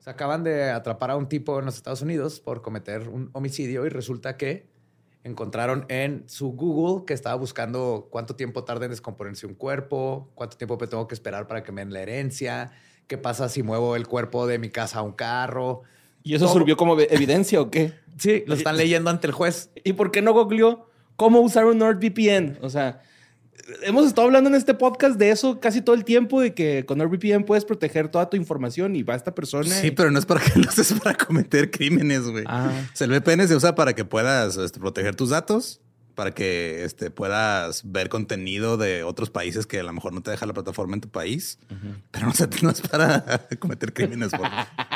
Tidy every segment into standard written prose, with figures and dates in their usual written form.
Se acaban de atrapar a un tipo en los Estados Unidos por cometer un homicidio y resulta que encontraron en su Google que estaba buscando cuánto tiempo tarda en descomponerse un cuerpo, cuánto tiempo me tengo que esperar para que me den la herencia, qué pasa si muevo el cuerpo de mi casa a un carro. ¿Y eso sirvió como evidencia o qué? Sí, lo están leyendo ante el juez. ¿Y por qué no googleó cómo usar un NordVPN? O sea, hemos estado hablando en este podcast de eso casi todo el tiempo, de que con NordVPN puedes proteger toda tu información y va esta persona. Sí, pero no es para que lo uses para cometer crímenes, güey. Ah. O sea, el VPN se usa para que puedas proteger tus datos, para que puedas ver contenido de otros países que a lo mejor no te deja la plataforma en tu país, pero no es para cometer crímenes, güey.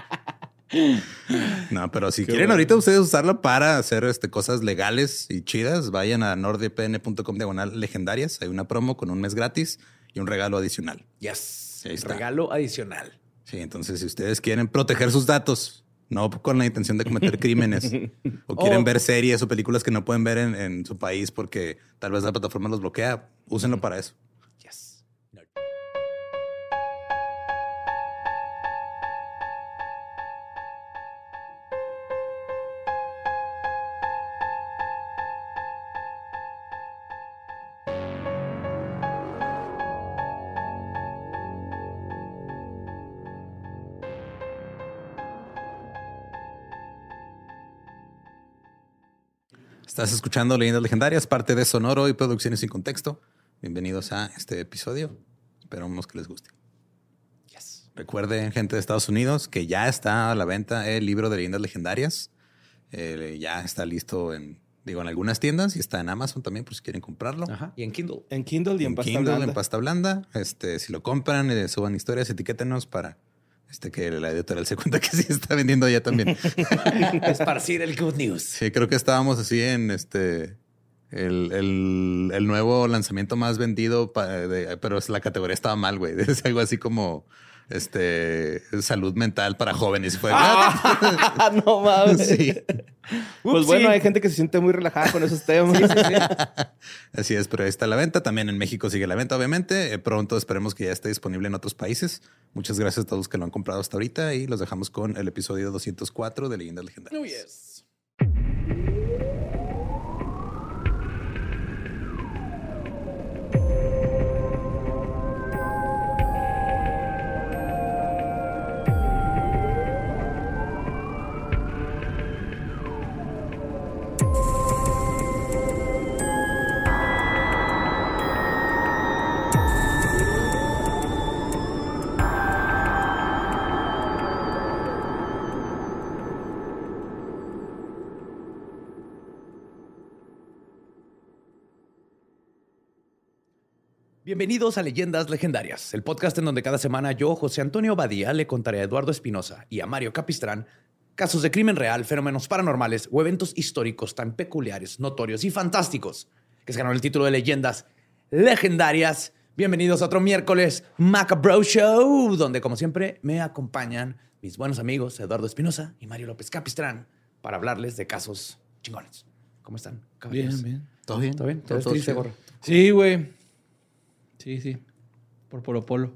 No, pero si quieren ahorita ustedes usarlo para hacer cosas legales y chidas, vayan a nordvpn.com/legendarias. Hay una promo con un mes gratis y un regalo adicional. Yes. Ahí está. Regalo adicional. Sí, entonces si ustedes quieren proteger sus datos, no con la intención de cometer crímenes, o quieren ver series o películas que no pueden ver en su país porque tal vez la plataforma los bloquea, úsenlo para eso. Yes. Nerd. Estás escuchando Leyendas Legendarias, parte de Sonoro y Producciones sin Contexto. Bienvenidos a este episodio. Esperamos que les guste. Yes. Recuerden, gente de Estados Unidos, que ya está a la venta el libro de Leyendas Legendarias. Ya está listo en algunas tiendas y está en Amazon también por si quieren comprarlo. Ajá. Y en Kindle. En Kindle y en pasta Kindle, blanda. en pasta blanda. Si lo compran, suban historias, etiquétenos para que la editorial se cuenta que sí está vendiendo ya también. Esparcir el good news. Sí, creo que estábamos así en el nuevo lanzamiento más vendido, pero la categoría estaba mal, güey. Es algo así como salud mental para jóvenes. Fue No mames. Sí. Pues bueno, hay gente que se siente muy relajada con esos temas. Así es, pero ahí está la venta. También en México sigue la venta, obviamente. Pronto esperemos que ya esté disponible en otros países. Muchas gracias a todos los que lo han comprado hasta ahorita y los dejamos con el episodio 204 de Leyendas Legendarias. Oh, yes. Bienvenidos a Leyendas Legendarias, el podcast en donde cada semana yo, José Antonio Badía, le contaré a Eduardo Espinosa y a Mario Capistrán casos de crimen real, fenómenos paranormales o eventos históricos tan peculiares, notorios y fantásticos que se ganaron el título de Leyendas Legendarias. Bienvenidos a otro miércoles Macabro Show, donde como siempre me acompañan mis buenos amigos Eduardo Espinosa y Mario López Capistrán para hablarles de casos chingones. ¿Cómo están, caballeros? Bien. ¿Todo bien? ¿Todo bien? ¿Todo ¿Todo triste, chido? gorro? Sí, güey. Sí. Por Polo Polo.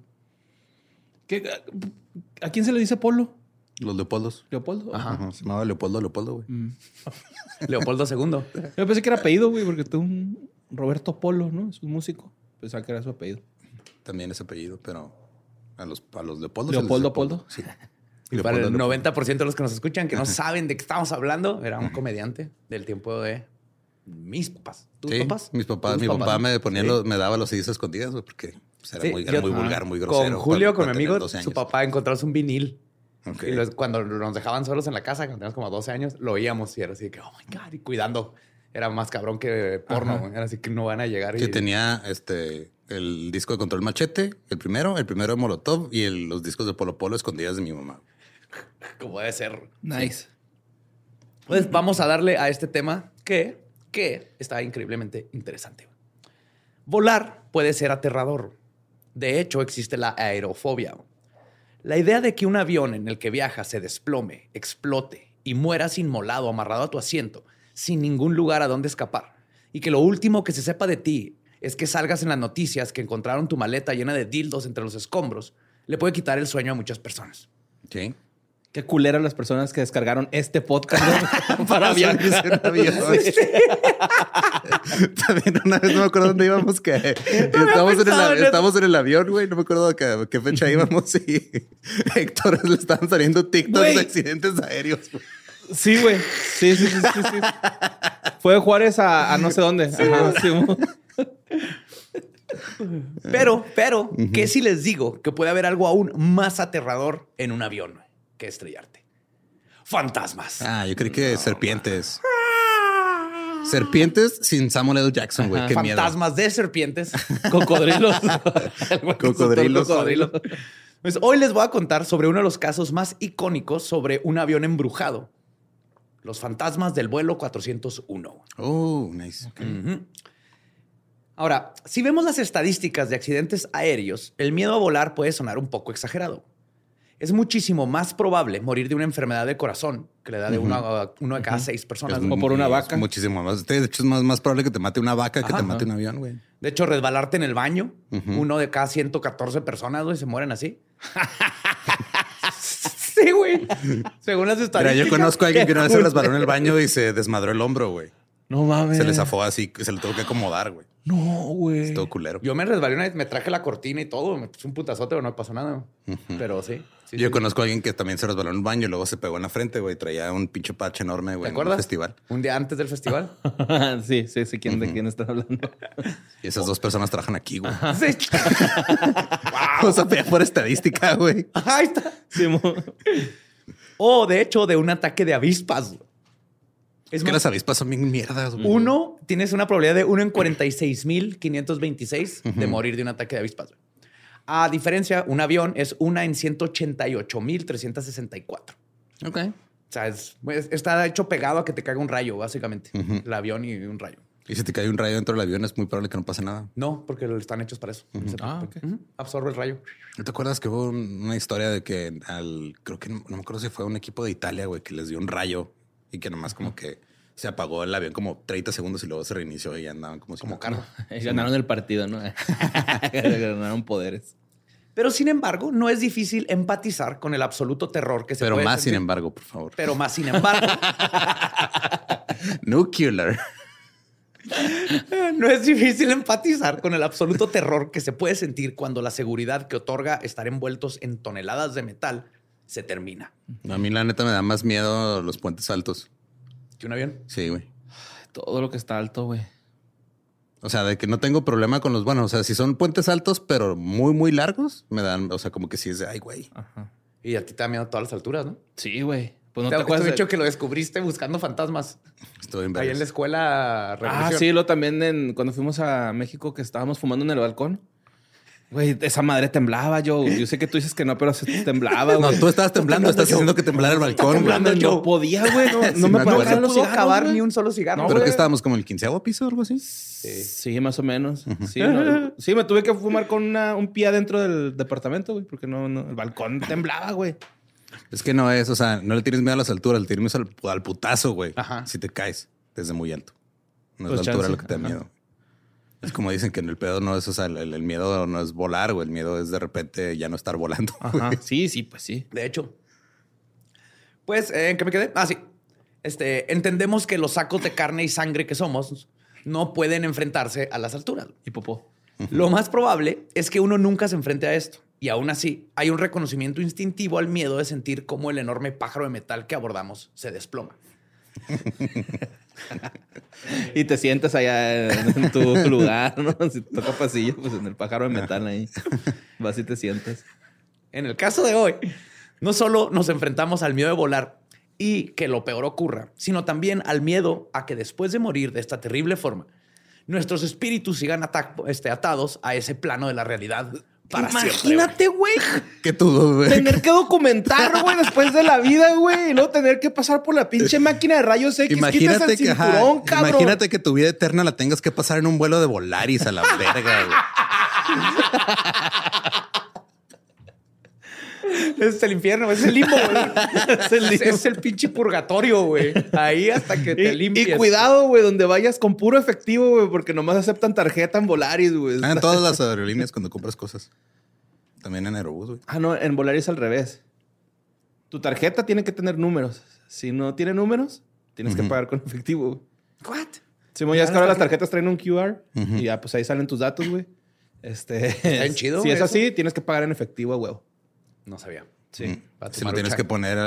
¿A quién se le dice Polo? Los Leopoldos. ¿Leopoldo? Ajá. Se llamaba Leopoldo, güey. Leopoldo II. Yo pensé que era apellido, güey, porque tuvo un Roberto Polo, ¿no? Es un músico. Pensaba que era su apellido. También es apellido, pero a los Leopoldos. ¿Leopoldo Poldo? Sí. Y para el Leopoldo. 90% de los que nos escuchan, que no saben de qué estamos hablando, era un comediante del tiempo de mis papás. ¿Tus Sí, papás? mis papás. ¿Tus Mi papá me ponía Sí. me daba los CDs escondidas, güey, porque pues, era, Sí, era muy vulgar, muy grosero. Con Julio, con mi para tener amigo, 12 su años. papá encontró un vinil. Ok. Y cuando nos dejaban solos en la casa, cuando teníamos como 12 años, lo oíamos y era así que, oh my God, y cuidando. Era más cabrón que porno. Güey. Era así que no van a llegar. Que tenía el disco de Control Machete, el primero de Molotov y los discos de Polo Polo escondidas de mi mamá. Como debe ser. Nice. Pues vamos a darle a este tema que está increíblemente interesante. Volar puede ser aterrador. De hecho, existe la aerofobia. La idea de que un avión en el que viajas se desplome, explote y mueras inmolado, amarrado a tu asiento, sin ningún lugar a donde escapar, y que lo último que se sepa de ti es que salgas en las noticias que encontraron tu maleta llena de dildos entre los escombros, le puede quitar el sueño a muchas personas. Sí. Qué culera las personas que descargaron este podcast para viajar en avión. Sí. También una vez no me acuerdo dónde íbamos, que estábamos en el avión, güey. No me acuerdo a qué fecha íbamos y Héctor le estaban saliendo TikToks de accidentes aéreos. Güey. Sí, güey. Sí. Fue de Juárez a no sé dónde. Ajá, sí. Pero, ¿qué si les digo que puede haber algo aún más aterrador en un avión que estrellarte? Fantasmas. Ah, yo creí que serpientes. Serpientes sin Samuel L. Jackson, güey. Qué Fantasmas de serpientes. Cocodrilos. Cocodrilos. Pues hoy les voy a contar sobre uno de los casos más icónicos sobre un avión embrujado. Los fantasmas del vuelo 401. Oh, nice. Okay. Ahora, si vemos las estadísticas de accidentes aéreos, el miedo a volar puede sonar un poco exagerado. Es muchísimo más probable morir de una enfermedad de corazón que le da de uno de cada 6 personas. O por una vaca. Muchísimo más. De hecho, es más probable que te mate una vaca que te mate un avión, güey. De hecho, resbalarte en el baño, uno de cada 114 personas, güey, se mueren así. Sí, güey. Según las estadísticas. Mira, yo conozco a alguien que una vez se resbaló en el baño y se desmadró el hombro, güey. No mames. Se le zafó así, se lo tuvo que acomodar, güey. No, güey. Es todo culero. Yo me resbalé una vez, me traje la cortina y todo, me puse un putazote, pero no pasó nada. Pero sí. Yo conozco a alguien que también se resbaló en un baño y luego se pegó en la frente, güey. Traía un pinche parche enorme, güey, ¿Te acuerdas? en un festival. Un día antes del festival. Sí. ¿De quién estás hablando? Y esas dos personas trabajan aquí, güey. Sí. O sea, por estadística, güey. Ahí está. Sí, O, de hecho, de un ataque de avispas. Es que las avispas son bien mierdas, güey. Tienes una probabilidad de 1 en 46,526 de morir de un ataque de avispas. A diferencia, un avión es 1 en 188,364. Ok. O sea, está hecho pegado a que te caiga un rayo, básicamente. El avión y un rayo. Y si te cae un rayo dentro del avión, es muy probable que no pase nada. No, porque están hechos para eso. Absorbe el rayo. ¿No te acuerdas que hubo una historia de que creo que no me acuerdo si fue un equipo de Italia, güey, que les dio un rayo y que nomás como que se apagó el avión como 30 segundos y luego se reinició y ya andaban como carro. Ganaron el partido, ¿no? Ganaron poderes. Pero sin embargo, no es difícil empatizar con el absoluto terror que se Pero puede más, sentir. sin embargo, por favor. Pero más, sin embargo. Nuclear. No es difícil empatizar con el absoluto terror que se puede sentir cuando la seguridad que otorga estar envueltos en toneladas de metal se termina. A mí, la neta, me da más miedo los puentes altos. ¿Que un avión? Sí, güey. Todo lo que está alto, güey. O sea, de que no tengo problema con los... Bueno, o sea, si son puentes altos, pero muy, muy largos, me dan... O sea, como que sí es de... Ay, güey. Ajá. Y a ti te da miedo todas las alturas, ¿no? Sí, güey. Pues no te te acuerdas. dicho que lo descubriste buscando fantasmas. Estoy en Ahí en la escuela Revolución. Sí, lo también cuando fuimos a México que estábamos fumando en el balcón. Güey, esa madre temblaba, yo sé que tú dices que no, pero se temblaba, güey. No, tú estabas temblando, estás haciendo que temblara el balcón. temblando güey. No podía, güey. No me acuerdo. puedo No pudo acabar ni un solo cigarro. No, Pero güey. que estábamos como en el 15º piso o algo así. Sí, más o menos. Sí, sí, me tuve que fumar con un pie adentro del departamento, güey, porque no, el balcón temblaba, güey. Es que no es, o sea, no le tienes miedo a las alturas, le tienes miedo al putazo, güey. Ajá. Si te caes desde muy alto. No Pues es la altura chance. lo que te da miedo. Es como dicen que en el pedo no es, o sea, el miedo no es volar, güey. El miedo es de repente ya no estar volando. Ajá. Sí, pues sí. De hecho. Pues, ¿en qué me quedé? Ah, sí. Entendemos que los sacos de carne y sangre que somos no pueden enfrentarse a las alturas. Y popó. Lo más probable es que uno nunca se enfrente a esto. Y aún así, hay un reconocimiento instintivo al miedo de sentir cómo el enorme pájaro de metal que abordamos se desploma. Y te sientas allá en tu lugar, ¿no? Si te toca pasillo, pues en el pájaro de metal ahí. Vas y te sientas. En el caso de hoy, no solo nos enfrentamos al miedo de volar y que lo peor ocurra, sino también al miedo a que después de morir de esta terrible forma, nuestros espíritus sigan atados a ese plano de la realidad para Imagínate, güey. ¿Qué tú, güey? Tener que documentar, güey, después de la vida, güey. Y luego tener que pasar por la pinche máquina de rayos X. Imagínate el cinturón, cabrón. Imagínate que tu vida eterna la tengas que pasar en un vuelo de Volaris a la verga, güey. Es el infierno, es el limbo, güey. Es el pinche purgatorio, güey. Ahí hasta que te limpies. Y cuidado, güey, donde vayas con puro efectivo, güey, porque nomás aceptan tarjeta en Volaris, güey. En todas las aerolíneas cuando compras cosas. También en Aerobús, güey. Ah, no, en Volaris al revés. Tu tarjeta tiene que tener números. Si no tiene números, tienes que pagar con efectivo. ¿What? Sí, ya es que ahora las tarjetas traen un QR y ya, pues ahí salen tus datos, güey. Está bien chido. Si es eso. así, tienes que pagar en efectivo, a huevo. No sabía. Sí. Si lo tienes que poner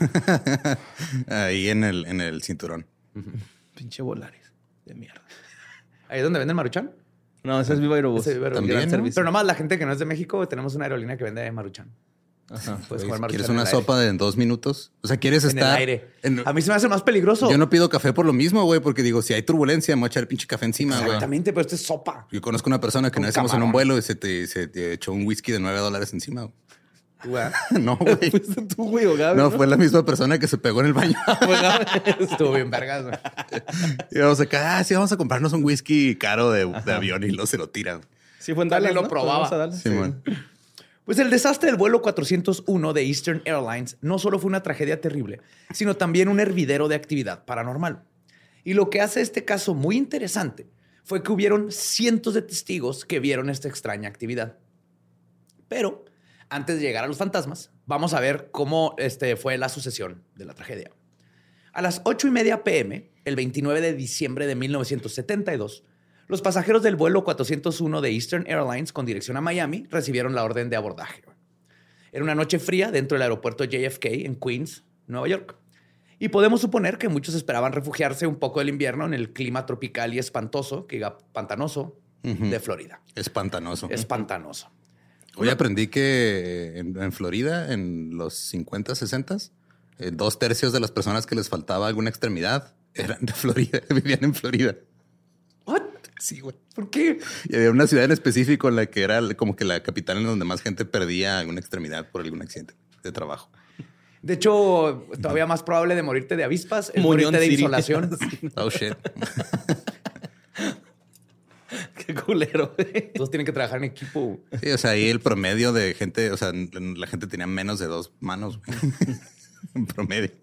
ahí en el cinturón. Pinche Volaris de mierda. ¿Ahí es donde venden Maruchan? No, ese es Viva Aerobús. Ese Viva Aerobús. También, Gran ¿no? servicio. Pero nomás la gente que no es de México, tenemos una aerolínea que vende Maruchan. Ajá. Puedes comer Maruchan ¿Quieres en una el aire. sopa de 2 minutos? O sea, ¿quieres En estar...? el aire. A mí se me hace más peligroso. Yo no pido café por lo mismo, güey, porque digo, si hay turbulencia, me voy a echar el pinche café encima, güey. Exactamente, pero esto es sopa. Yo conozco una persona que Con una vez íbamos en un camarón. vuelo y se te echó un whisky de $9 encima. Güey. Tú, ¿eh? No, güey. Fuiste tú, güey, o Gaby, No, fue la misma persona que se pegó en el baño. Estuvo bien vergas, güey. Y vamos acá, sí, vamos a comprarnos un whisky caro de avión y luego se lo tiran. Sí, fue en Dale, Dallas, lo ¿no? probaba. Vamos a Dallas. Sí, man. Pues el desastre del vuelo 401 de Eastern Airlines no solo fue una tragedia terrible, sino también un hervidero de actividad paranormal. Y lo que hace este caso muy interesante fue que hubieron cientos de testigos que vieron esta extraña actividad. Pero antes de llegar a los fantasmas, vamos a ver cómo fue la sucesión de la tragedia. A las 8:30 p.m., el 29 de diciembre de 1972, los pasajeros del vuelo 401 de Eastern Airlines con dirección a Miami recibieron la orden de abordaje. Era una noche fría dentro del aeropuerto JFK en Queens, Nueva York. Y podemos suponer que muchos esperaban refugiarse un poco del invierno en el clima tropical y espantoso, pantanoso, de Florida. Es pantanoso. Es pantanoso. Hoy aprendí que en Florida, en los 50, 60, 2/3 de las personas que les faltaba alguna extremidad eran de Florida, vivían en Florida. ¿What? Sí, güey. ¿Por qué? Y había una ciudad en específico en la que era como que la capital en donde más gente perdía alguna extremidad por algún accidente de trabajo. De hecho, todavía más probable de morirte de avispas es Moñón morirte de City. insolación. Oh, shit. Qué culero, güey. Todos tienen que trabajar en equipo. Sí, o sea, ahí el promedio de gente, o sea, la gente tenía menos de 2 manos, güey. En promedio.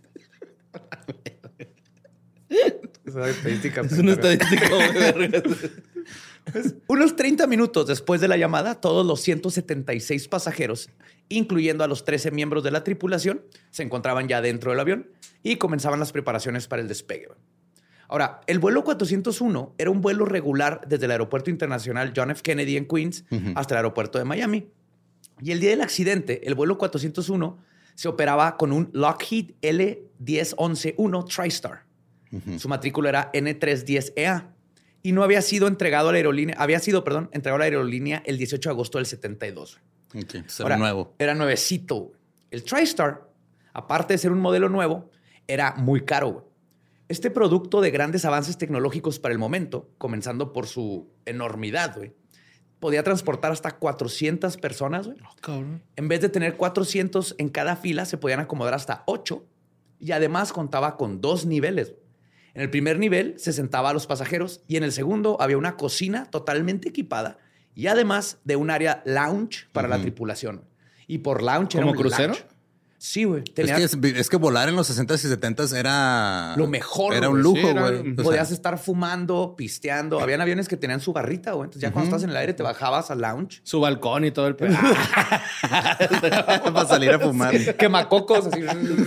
Es una estadística. Es una estadística, güey. Pues, unos 30 minutos después de la llamada, todos los 176 pasajeros, incluyendo a los 13 miembros de la tripulación, se encontraban ya dentro del avión y comenzaban las preparaciones para el despegue. Ahora, el vuelo 401 era un vuelo regular desde el Aeropuerto Internacional John F. Kennedy en Queens hasta el aeropuerto de Miami. Y el día del accidente, el vuelo 401 se operaba con un Lockheed L-1011-1 TriStar. Su matrícula era N310EA y no había sido entregado a la aerolínea, entregado a la aerolínea el 18 de agosto del 72. Ok, pues Ahora, era nuevo. Era nuevecito. Güey. El TriStar, aparte de ser un modelo nuevo, era muy caro. Güey. Este producto de grandes avances tecnológicos para el momento, comenzando por su enormidad, güey, podía transportar hasta 400 personas. Güey. Oh, cabrón. En vez de tener 400 en cada fila, se podían acomodar hasta 8 y además contaba con 2 niveles. En el primer nivel se sentaba a los pasajeros y en el segundo había una cocina totalmente equipada y además de un área lounge para la tripulación. Y por lounge era ¿Como un crucero? lounge. Sí, güey. Es que volar en los 60s y 70s era... Lo mejor, Era güey. un lujo, Sí, era- güey. O sea, Podías estar fumando, pisteando. Habían aviones que tenían su barrita, güey. Entonces ya cuando estás en el aire te bajabas al lounge. Su balcón y todo el pedo. para salir a fumar. Quemacocos, así.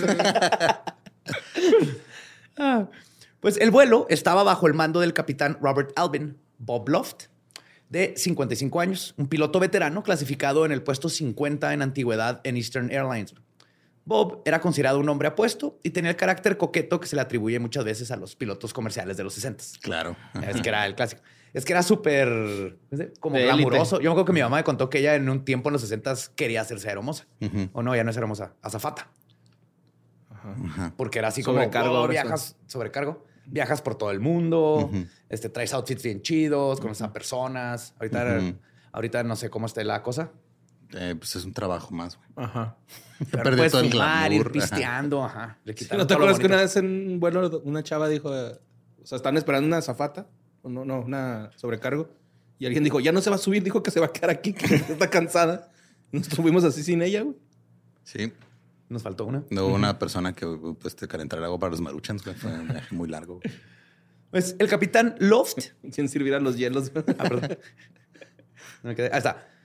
Pues el vuelo estaba bajo el mando del capitán Robert Alvin, Bob Loft, de 55 años, un piloto veterano clasificado en el puesto 50 en antigüedad en Eastern Airlines. Bob era considerado un hombre apuesto y tenía el carácter coqueto que se le atribuye muchas veces a los pilotos comerciales de los 60s. Claro. Es que era el clásico. Es que era súper como De glamuroso. élite. Yo me acuerdo que mi mamá me contó que ella en un tiempo en los 60s quería hacerse aeromoza. O no, ya no es aeromoza, azafata. Porque era así como Sobrecargo ahora viajas, sobrecargo. Viajas por todo el mundo, traes outfits bien chidos, conoces a personas. Ahorita no sé cómo esté la cosa. Pues es un trabajo más, güey. Ajá. Pero Perdió puedes todo el fumar, glamour, ir pisteando. Ajá. Le ¿No quitaron te todo lo acuerdas que bonito. una vez en un vuelo una chava dijo, o sea, están esperando una azafata, o no, una sobrecargo, y alguien dijo, ya no se va a subir, dijo que se va a quedar aquí, que está cansada. Nos tuvimos así sin ella, güey. Sí. Nos faltó una. No hubo una persona que pues, te calentara agua para los Maruchans, güey. Fue un viaje muy largo, güey. Pues el capitán Loft. Sin servir a los hielos. Ah, perdón. Me quedé- Ahí está.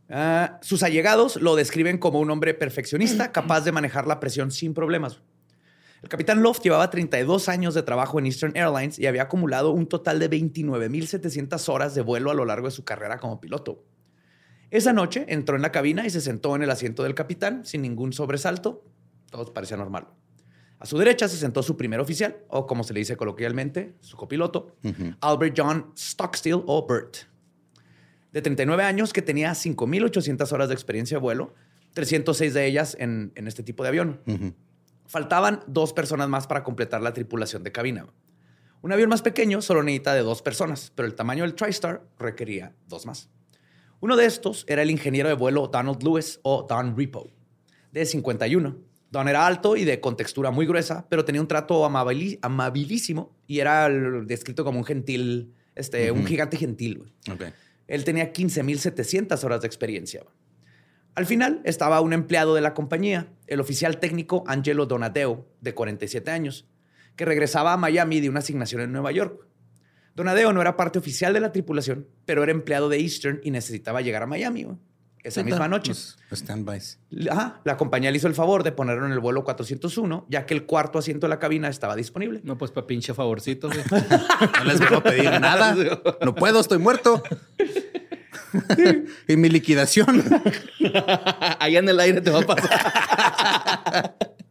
Sus allegados lo describen como un hombre perfeccionista, capaz de manejar la presión sin problemas. El capitán Loft llevaba 32 años de trabajo en Eastern Airlines y había acumulado un total de 29,700 horas de vuelo a lo largo de su carrera como piloto. Esa noche entró en la cabina y se sentó en el asiento del capitán sin ningún sobresalto. Todo parecía normal. A su derecha se sentó su primer oficial, o como se le dice coloquialmente, su copiloto, Albert John Stockstill o Bert. De 39 años, que tenía 5,800 horas de experiencia de vuelo, 306 de ellas en este tipo de avión. Faltaban 2 personas más para completar la tripulación de cabina. Un avión más pequeño solo necesita de 2 personas, pero el tamaño del TriStar requería 2 más. Uno de estos era el ingeniero de vuelo Donald Lewis o Don Repo, de 51. Don era alto y de contextura muy gruesa, pero tenía un trato amabilísimo y era descrito como un gentil, un gigante gentil. Okay. Él tenía 15,700 horas de experiencia. Al final estaba un empleado de la compañía, el oficial técnico Angelo Donadeo, de 47 años, que regresaba a Miami de una asignación en Nueva York. Donadeo no era parte oficial de la tripulación, pero era empleado de Eastern y necesitaba llegar a Miami esa misma noche. Los standbys. La compañía le hizo el favor de ponerlo en el vuelo 401, ya que el cuarto asiento de la cabina estaba disponible. No, pues para pinche favorcito, güey. No les voy a pedir nada. No puedo, estoy muerto. Y mi liquidación. Allá en el aire te va a pasar.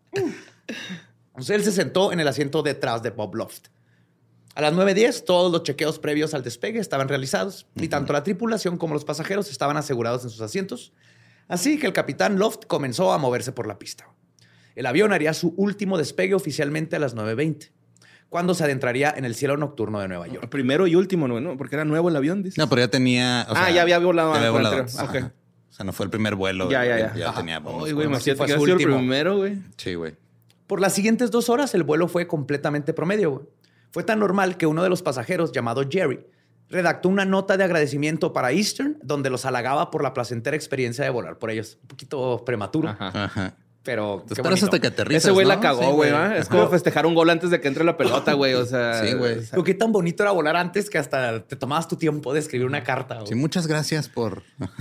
Entonces él se sentó en el asiento detrás de Bob Loft. A las 9:10, todos los chequeos previos al despegue estaban realizados y tanto la tripulación como los pasajeros estaban asegurados en sus asientos. Así que el capitán Loft comenzó a moverse por la pista. El avión haría su último despegue oficialmente a las 9:20, cuando se adentraría en el cielo nocturno de Nueva York. Primero y último, ¿no? Porque era nuevo el avión, dice. No, pero ya tenía... ya había volado. Ya había volado. Okay. O sea, no fue el primer vuelo. Ya tenía... Uy, güey, me sí hacía fue que su ha sido el último. primero, güey. Sí, güey. Por las siguientes 2 horas, el vuelo fue completamente promedio, güey. Fue tan normal que uno de los pasajeros, llamado Jerry, redactó una nota de agradecimiento para Eastern, donde los halagaba por la placentera experiencia de volar por ellos. Un poquito prematuro, Ajá. pero Te qué esperas bonito. hasta que aterrizas, Ese güey ¿no? la cagó, Sí, güey. ¿Ah? Es como festejar un gol antes de que entre la pelota, güey. O sea... Sí, güey. Pero qué tan bonito era volar antes que hasta te tomabas tu tiempo de escribir una carta. Güey. Sí, muchas gracias por...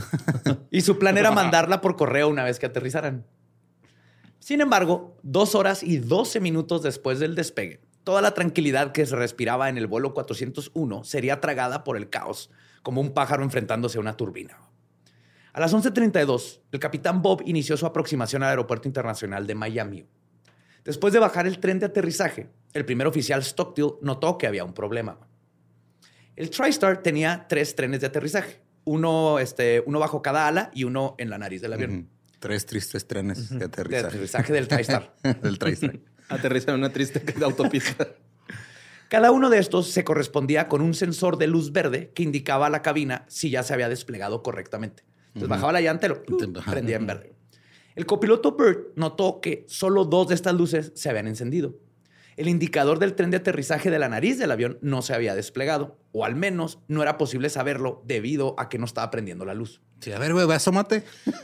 Y su plan era mandarla por correo una vez que aterrizaran. Sin embargo, 2 horas y 12 minutos después del despegue, toda la tranquilidad que se respiraba en el vuelo 401 sería tragada por el caos, como un pájaro enfrentándose a una turbina. A las 11:32, el capitán Bob inició su aproximación al Aeropuerto Internacional de Miami. Después de bajar el tren de aterrizaje, el primer oficial Stockstill notó que había un problema. El TriStar tenía 3 trenes de aterrizaje, uno bajo cada ala y uno en la nariz del avión. 3 tristes trenes de De aterrizaje. aterrizaje del TriStar. Del TriStar. Aterriza en una triste autopista. Cada uno de estos se correspondía con un sensor de luz verde que indicaba a la cabina si ya se había desplegado correctamente. Entonces bajaba la llanta y lo prendía en verde. El copiloto Bert notó que solo 2 de estas luces se habían encendido. El indicador del tren de aterrizaje de la nariz del avión no se había desplegado, o al menos no era posible saberlo debido a que no estaba prendiendo la luz. Sí, a ver, güey, asómate.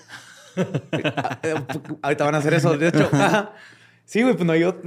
Ahorita van a hacer eso, de hecho. Sí, güey, pues no, yo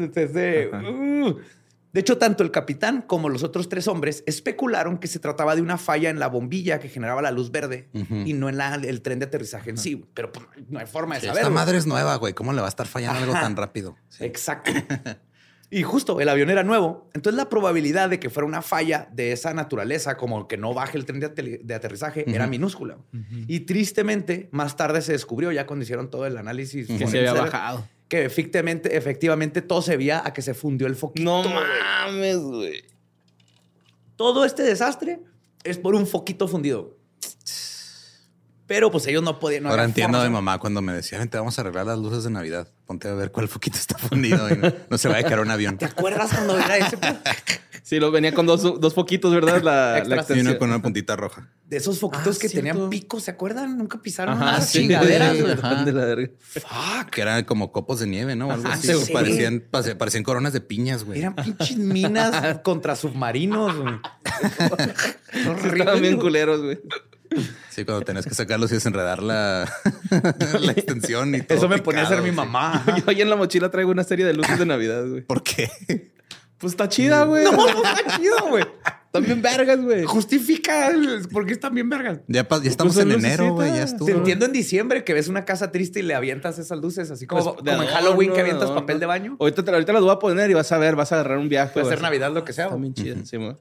de hecho, tanto el capitán como los otros 3 hombres especularon que se trataba de una falla en la bombilla que generaba la luz verde y no en el tren de aterrizaje en sí. Pero pues, no hay forma de saberlo. Esta madre es nueva, güey. ¿Cómo le va a estar fallando algo tan rápido? Sí. Exacto. Y justo el avión era nuevo. Entonces la probabilidad de que fuera una falla de esa naturaleza, como que no baje el tren de aterrizaje, era minúscula. Y tristemente, más tarde se descubrió, ya cuando hicieron todo el análisis, Que se había bajado. que efectivamente todo se veía a que se fundió el foquito. No mames, güey. Todo este desastre es por un foquito fundido. Pero pues ellos no podían. No Ahora había entiendo a forma. mi mamá cuando me decía, vente, vamos a arreglar las luces de Navidad. Ponte a ver cuál foquito está fundido y no se va a caer un avión. ¿Te acuerdas cuando era ese? Sí, lo venía con dos foquitos, ¿verdad? La Extras. Y extensión. uno con una puntita roja. De esos foquitos que cierto. tenían picos, ¿se acuerdan? Nunca pisaron Ajá, unas sí. chingaderas. Sí, güey. ajá. De la verga. Fuck. Que eran como copos de nieve, ¿no? O algo Ajá, así. sí. Parecían coronas de piñas, güey. Eran pinches minas contra submarinos. Güey. Estaban bien culeros, güey. Sí, cuando tenías que sacarlos y desenredar la extensión y todo. Eso me ponía a hacer mi sí. mamá. Yo ahí en la mochila traigo una serie de luces de Navidad, güey. ¿Por qué? Pues está chida, güey. No está chido, güey. También vergas, güey. Justifica por qué están bien vergas. Ya estamos en enero, güey. Ya estuvo. Te entiendo en diciembre que ves una casa triste y le avientas esas luces, así como, Pues, de como en adorno, Halloween que avientas adorno. papel de baño. Ahorita las voy a poner y vas a ver, vas a agarrar un viaje. Puede vas ser a- Navidad, lo que sea. Está bien chido. Sí, güey.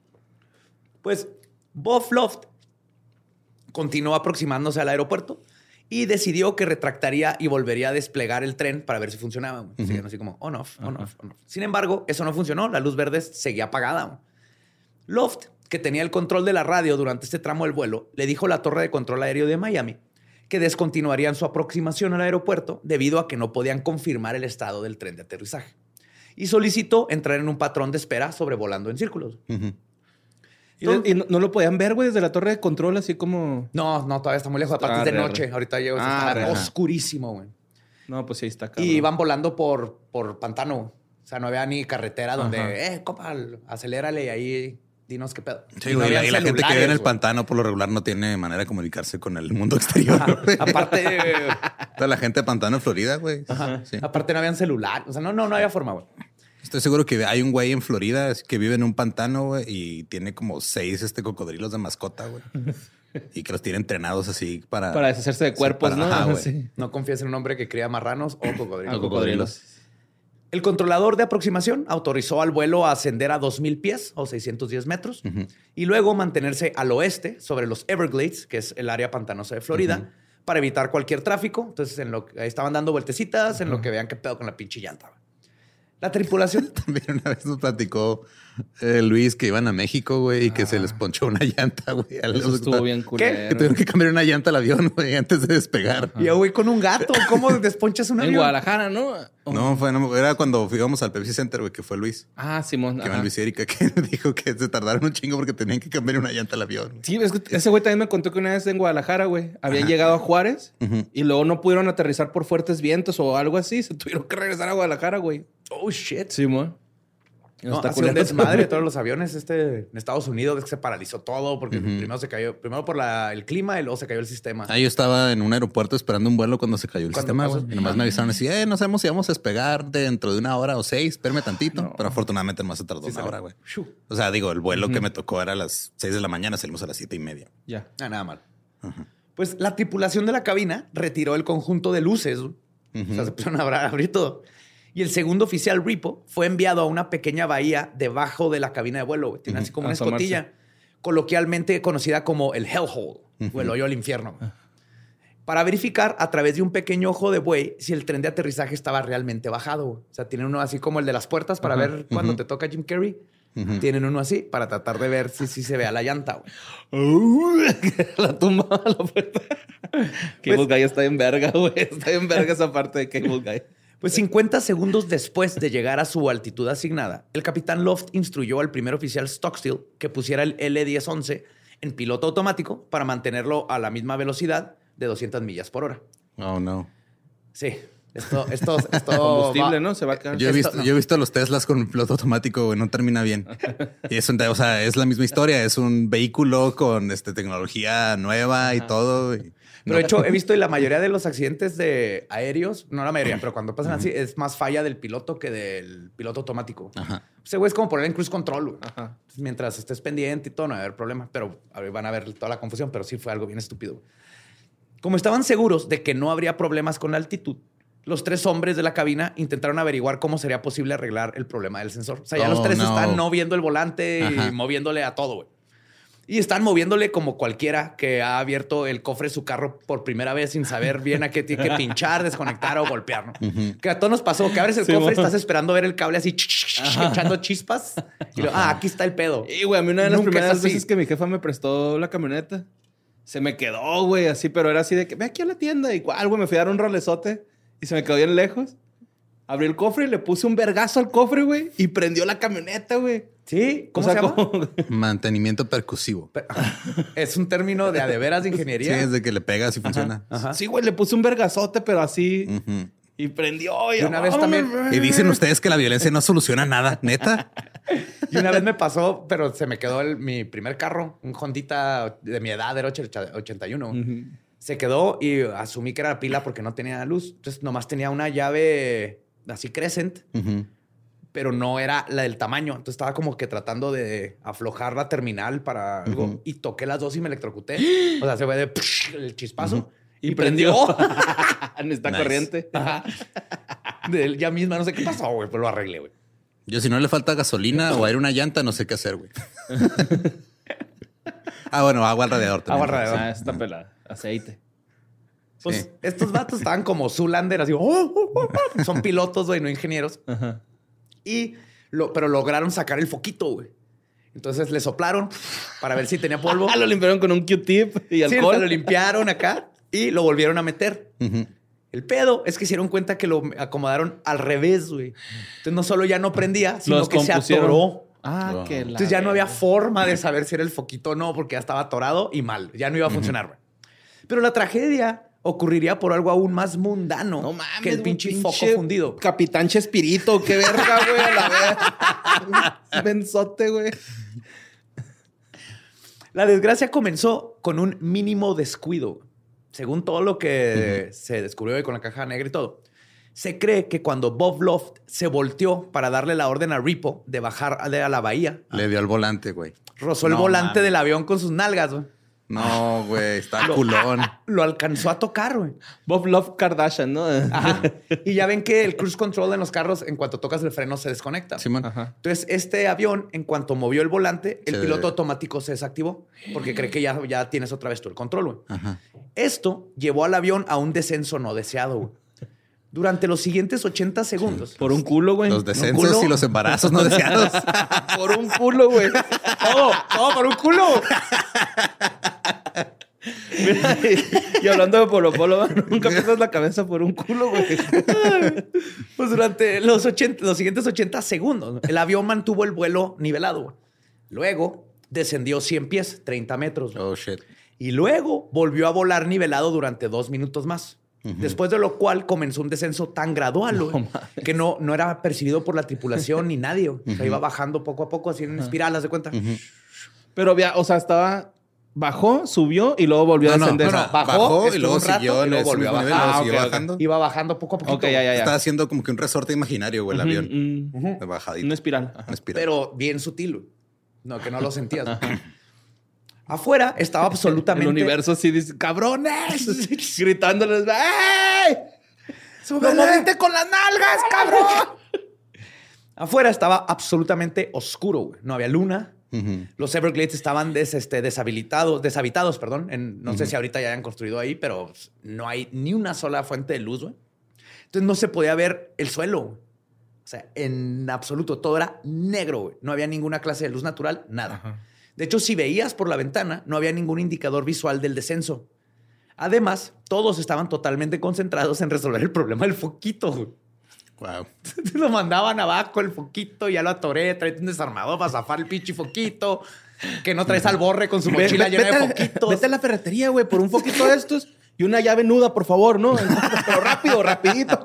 Pues Bob Loft continuó aproximándose al aeropuerto y decidió que retractaría y volvería a desplegar el tren para ver si funcionaba. Siguen así como on off, on off, on off. Sin embargo, eso no funcionó. La luz verde seguía apagada. Loft, que tenía el control de la radio durante este tramo del vuelo, le dijo a la torre de control aéreo de Miami que descontinuarían su aproximación al aeropuerto debido a que no podían confirmar el estado del tren de aterrizaje. Y solicitó entrar en un patrón de espera sobrevolando en círculos. Ujú. Y no lo podían ver, güey, desde la torre de control, así como... No, todavía está muy lejos. Aparte es de Arre, arre. noche. Ahorita llego, Ah, está arre. oscurísimo, güey. No, pues sí, está cabrón. Y iban volando por pantano. O sea, no había ni carretera donde, Ajá. compa, acelérale y ahí dinos qué pedo. Sí, Y no güey. habían Y la gente que vive en celulares, el güey. pantano por lo regular no tiene manera de comunicarse con el mundo exterior. güey. Aparte, Toda la gente de pantano en Florida, güey. Sí. aparte no habían celular. O sea, no había forma, güey. Estoy seguro que hay un güey en Florida que vive en un pantano, güey, y tiene como 6 cocodrilos de mascota, güey. Y que los tiene entrenados así para deshacerse de cuerpos, para- ¿no? ajá, güey. Sí. No confíes en un hombre que cría marranos o cocodrilos. Ah, cocodrilos. El controlador de aproximación autorizó al vuelo a ascender a 2,000 pies o 610 metros y luego mantenerse al oeste sobre los Everglades, que es el área pantanosa de Florida, para evitar cualquier tráfico. Entonces, ahí estaban dando vueltecitas en lo que vean qué pedo con la pinche llanta. La tripulación... También una vez nos platicó Luis que iban a México, güey, y que se les ponchó una llanta, güey. Eso estuvo bien culero. Que tuvieron que cambiar una llanta al avión, güey, antes de despegar. Y yo, güey, con un gato. ¿Cómo desponchas un En avión? Guadalajara, ¿no? No, era cuando íbamos al Pepsi Center, güey, que fue Luis. Ah, Simón. Que ajá. iban Luis y Erika, que dijo que se tardaron un chingo porque tenían que cambiar una llanta al avión. Sí, es que ese güey también me contó que una vez en Guadalajara, güey, habían llegado a Juárez y luego no pudieron aterrizar por fuertes vientos o algo así. Se tuvieron que regresar a Guadalajara, güey. Oh, shit. Simón. No, Está ha sido un culero. desmadre todos los aviones en Estados Unidos. Es que se paralizó todo porque primero se cayó, primero por el clima y luego se cayó el sistema. Ah, yo estaba en un aeropuerto esperando un vuelo cuando se cayó el ¿Cuándo sistema, pasó? güey. Y nomás me avisaron así, no sabemos si vamos a despegar dentro de 1 hora o 6, espérame tantito. Pero afortunadamente nomás se tardó Sí, 1 hora, güey. Shoo. O sea, digo, el vuelo que me tocó era a las 6 de la mañana, salimos a las 7:30. Ya. Nada mal. Pues la tripulación de la cabina retiró el conjunto de luces. O sea, se pusieron a abrir todo. Y el segundo oficial, Ripo, fue enviado a una pequeña bahía debajo de la cabina de vuelo. Güey. Tiene así como una Asomarse. escotilla, coloquialmente conocida como el Hellhole, o el hoyo del infierno. Para verificar a través de un pequeño ojo de buey si el tren de aterrizaje estaba realmente bajado. Güey. O sea, tienen uno así como el de las puertas para ver cuando te toca Jim Carrey. Tienen uno así para tratar de ver si se vea la llanta. Güey. La tumba a la puerta. Cable Guy está en verga, güey. Está en verga esa parte de Cable Guy. Pues 50 segundos después de llegar a su altitud asignada, el capitán Loft instruyó al primer oficial Stockstill que pusiera el L-1011 en piloto automático para mantenerlo a la misma velocidad de 200 millas por hora. Oh, no. Sí, esto Combustible, va- ¿no? Se va a quedar. Yo he visto los Teslas con piloto automático, güey, no termina bien. Y o sea, es la misma historia. Es un vehículo con tecnología nueva y todo. Pero de hecho, he visto la mayoría de los accidentes de aéreos, no la mayoría, pero cuando pasan así, es más falla del piloto que del piloto automático. Ajá. Ese güey es como poner en cruise control. Güey. Ajá. Mientras estés pendiente y todo, no va a haber problema. Pero van a ver toda la confusión, pero sí fue algo bien estúpido. Como estaban seguros de que no habría problemas con la altitud, los 3 hombres de la cabina intentaron averiguar cómo sería posible arreglar el problema del sensor. O sea, ya los 3 no. están no viendo el volante Ajá. y moviéndole a todo, güey. Y están moviéndole como cualquiera que ha abierto el cofre de su carro por primera vez sin saber bien a qué tiene que pinchar, desconectar o golpear, ¿no? Que a todos nos pasó que abres el Sí, cofre y bueno. estás esperando ver el cable así echando chispas. Y luego, aquí está el pedo. Y, güey, a mí una de las Nunca es primeras así. veces que mi jefa me prestó la camioneta, se me quedó, güey, así, pero era así de que ve aquí a la tienda. Igual, güey, me fui a dar un rolezote y se me quedó bien lejos. Abrí el cofre y le puse un vergazo al cofre, güey, y prendió la camioneta, güey. Sí, ¿cómo O sea, se llama? como- Mantenimiento percusivo. Es un término de a veras de Sí, ingeniería. es de que le pegas y funciona. Ajá. Sí, güey, le puse un vergazote, pero así. Ujú. Y prendió. Y una vez también- Y dicen ustedes que la violencia no soluciona nada, neta. Y una vez me pasó, pero se me quedó mi primer carro, un Hondita de mi edad, era 81. Se quedó y asumí que era pila porque no tenía luz. Entonces nomás tenía una llave así Crescent. Ujú. pero no era la del tamaño. Entonces estaba como que tratando de aflojar la terminal para algo y toqué las dos y me electrocuté. O sea, se fue de el chispazo y prendió. Necesita Nice. corriente. Ajá. Ya misma, no sé qué pasó, güey, pero lo arreglé, güey. Yo si no le falta gasolina o aire una llanta, no sé qué hacer, güey. Bueno, agua al radiador también. Agua al radiador. Está pelada. Aceite. Pues Sí. estos vatos estaban como Zoolander, así. Son pilotos, güey, no ingenieros. Ajá. Pero lograron sacar el foquito, güey. Entonces le soplaron para ver si tenía polvo. Lo limpiaron con un Q-tip y Sí, alcohol. lo limpiaron acá y lo volvieron a meter. Ujú. El pedo es que se dieron cuenta que lo acomodaron al revés, güey. Entonces no solo ya no prendía, sino Los que se compusieron. atoró. Ah, que la... Entonces ya no había forma de saber si era el foquito o no, porque ya estaba atorado y mal. Ya no iba a funcionar, güey. Pero la tragedia ocurriría por algo aún más mundano No mames, que el güey, pinche foco fundido. Capitán Chespirito, qué verga, güey, a la vez. Benzote, güey. La desgracia comenzó con un mínimo descuido. Según todo lo que se descubrió hoy con la caja negra y todo, se cree que cuando Bob Loft se volteó para darle la orden a Repo de bajar a la bahía, Le dio al volante, güey. rozó el No, volante mames. del avión con sus nalgas, güey. No, güey, está culón. Lo alcanzó a tocar, güey. Bob Love Kardashian, ¿no? Ajá. Y ya ven que el cruise control en los carros, en cuanto tocas el freno, se desconecta. Simón. Ajá. Entonces, este avión, en cuanto movió el volante, el Se- piloto automático se desactivó porque cree que ya tienes otra vez tú el control, güey. Ajá. Esto llevó al avión a un descenso no deseado, güey. Durante los siguientes 80 segundos. Por un culo, güey. Los descensos culo. y los embarazos no deseados. Por un culo, güey. ¡Todo por un culo! Mira, y hablando de Polo Polo, nunca pierdas la cabeza por un culo, güey. Pues durante los siguientes 80 segundos, el avión mantuvo el vuelo nivelado, güey. Luego descendió 100 pies, 30 metros, güey. Oh, shit. Y luego volvió a volar nivelado durante 2 minutos más. Después de lo cual comenzó un descenso tan gradual güey, que no era percibido por la tripulación ni nadie. Güey. O sea, iba bajando poco a poco, así en espiral, haz de cuenta. Pero había, o sea, estaba... Bajó, subió y luego volvió a descender. no. Bajó, y estuvo luego un rato siguió y en luego ese volvió a mismo nivel, bajar. luego Ah, siguió ok, ok. bajando. Iba bajando poco a poco. Ok, ya. Estaba haciendo como que un resorte imaginario, güey, el avión. De bajadita. Una espiral. Una espiral. Pero bien sutil. Güey. No, que no lo sentías. Afuera estaba absolutamente... El universo sí dice, ¡cabrones! Gritándoles, ¡ey! ¡Súbele! ¡Lo moviste con las nalgas, cabrón! Afuera estaba absolutamente oscuro. Güey. No había luna. Ujú. Los Everglades estaban deshabitados, perdón. No sé si ahorita ya hayan construido ahí, pero no hay ni una sola fuente de luz, güey. Entonces no se podía ver el suelo, güey. O sea, en absoluto, todo era negro, güey. No había ninguna clase de luz natural, nada. Ajá. De hecho, si veías por la ventana, no había ningún indicador visual del descenso. Además, todos estaban totalmente concentrados en resolver el problema del foquito, güey. Wow. Lo mandaban abajo el foquito, ya lo atoré, trae un desarmador para zafar el pinche foquito, que no traes al borre con su mochila llena de foquitos. Vete a la ferretería, güey, por un foquito de estos y una llave nuda, por favor, ¿no? Pero rápido, rapidito.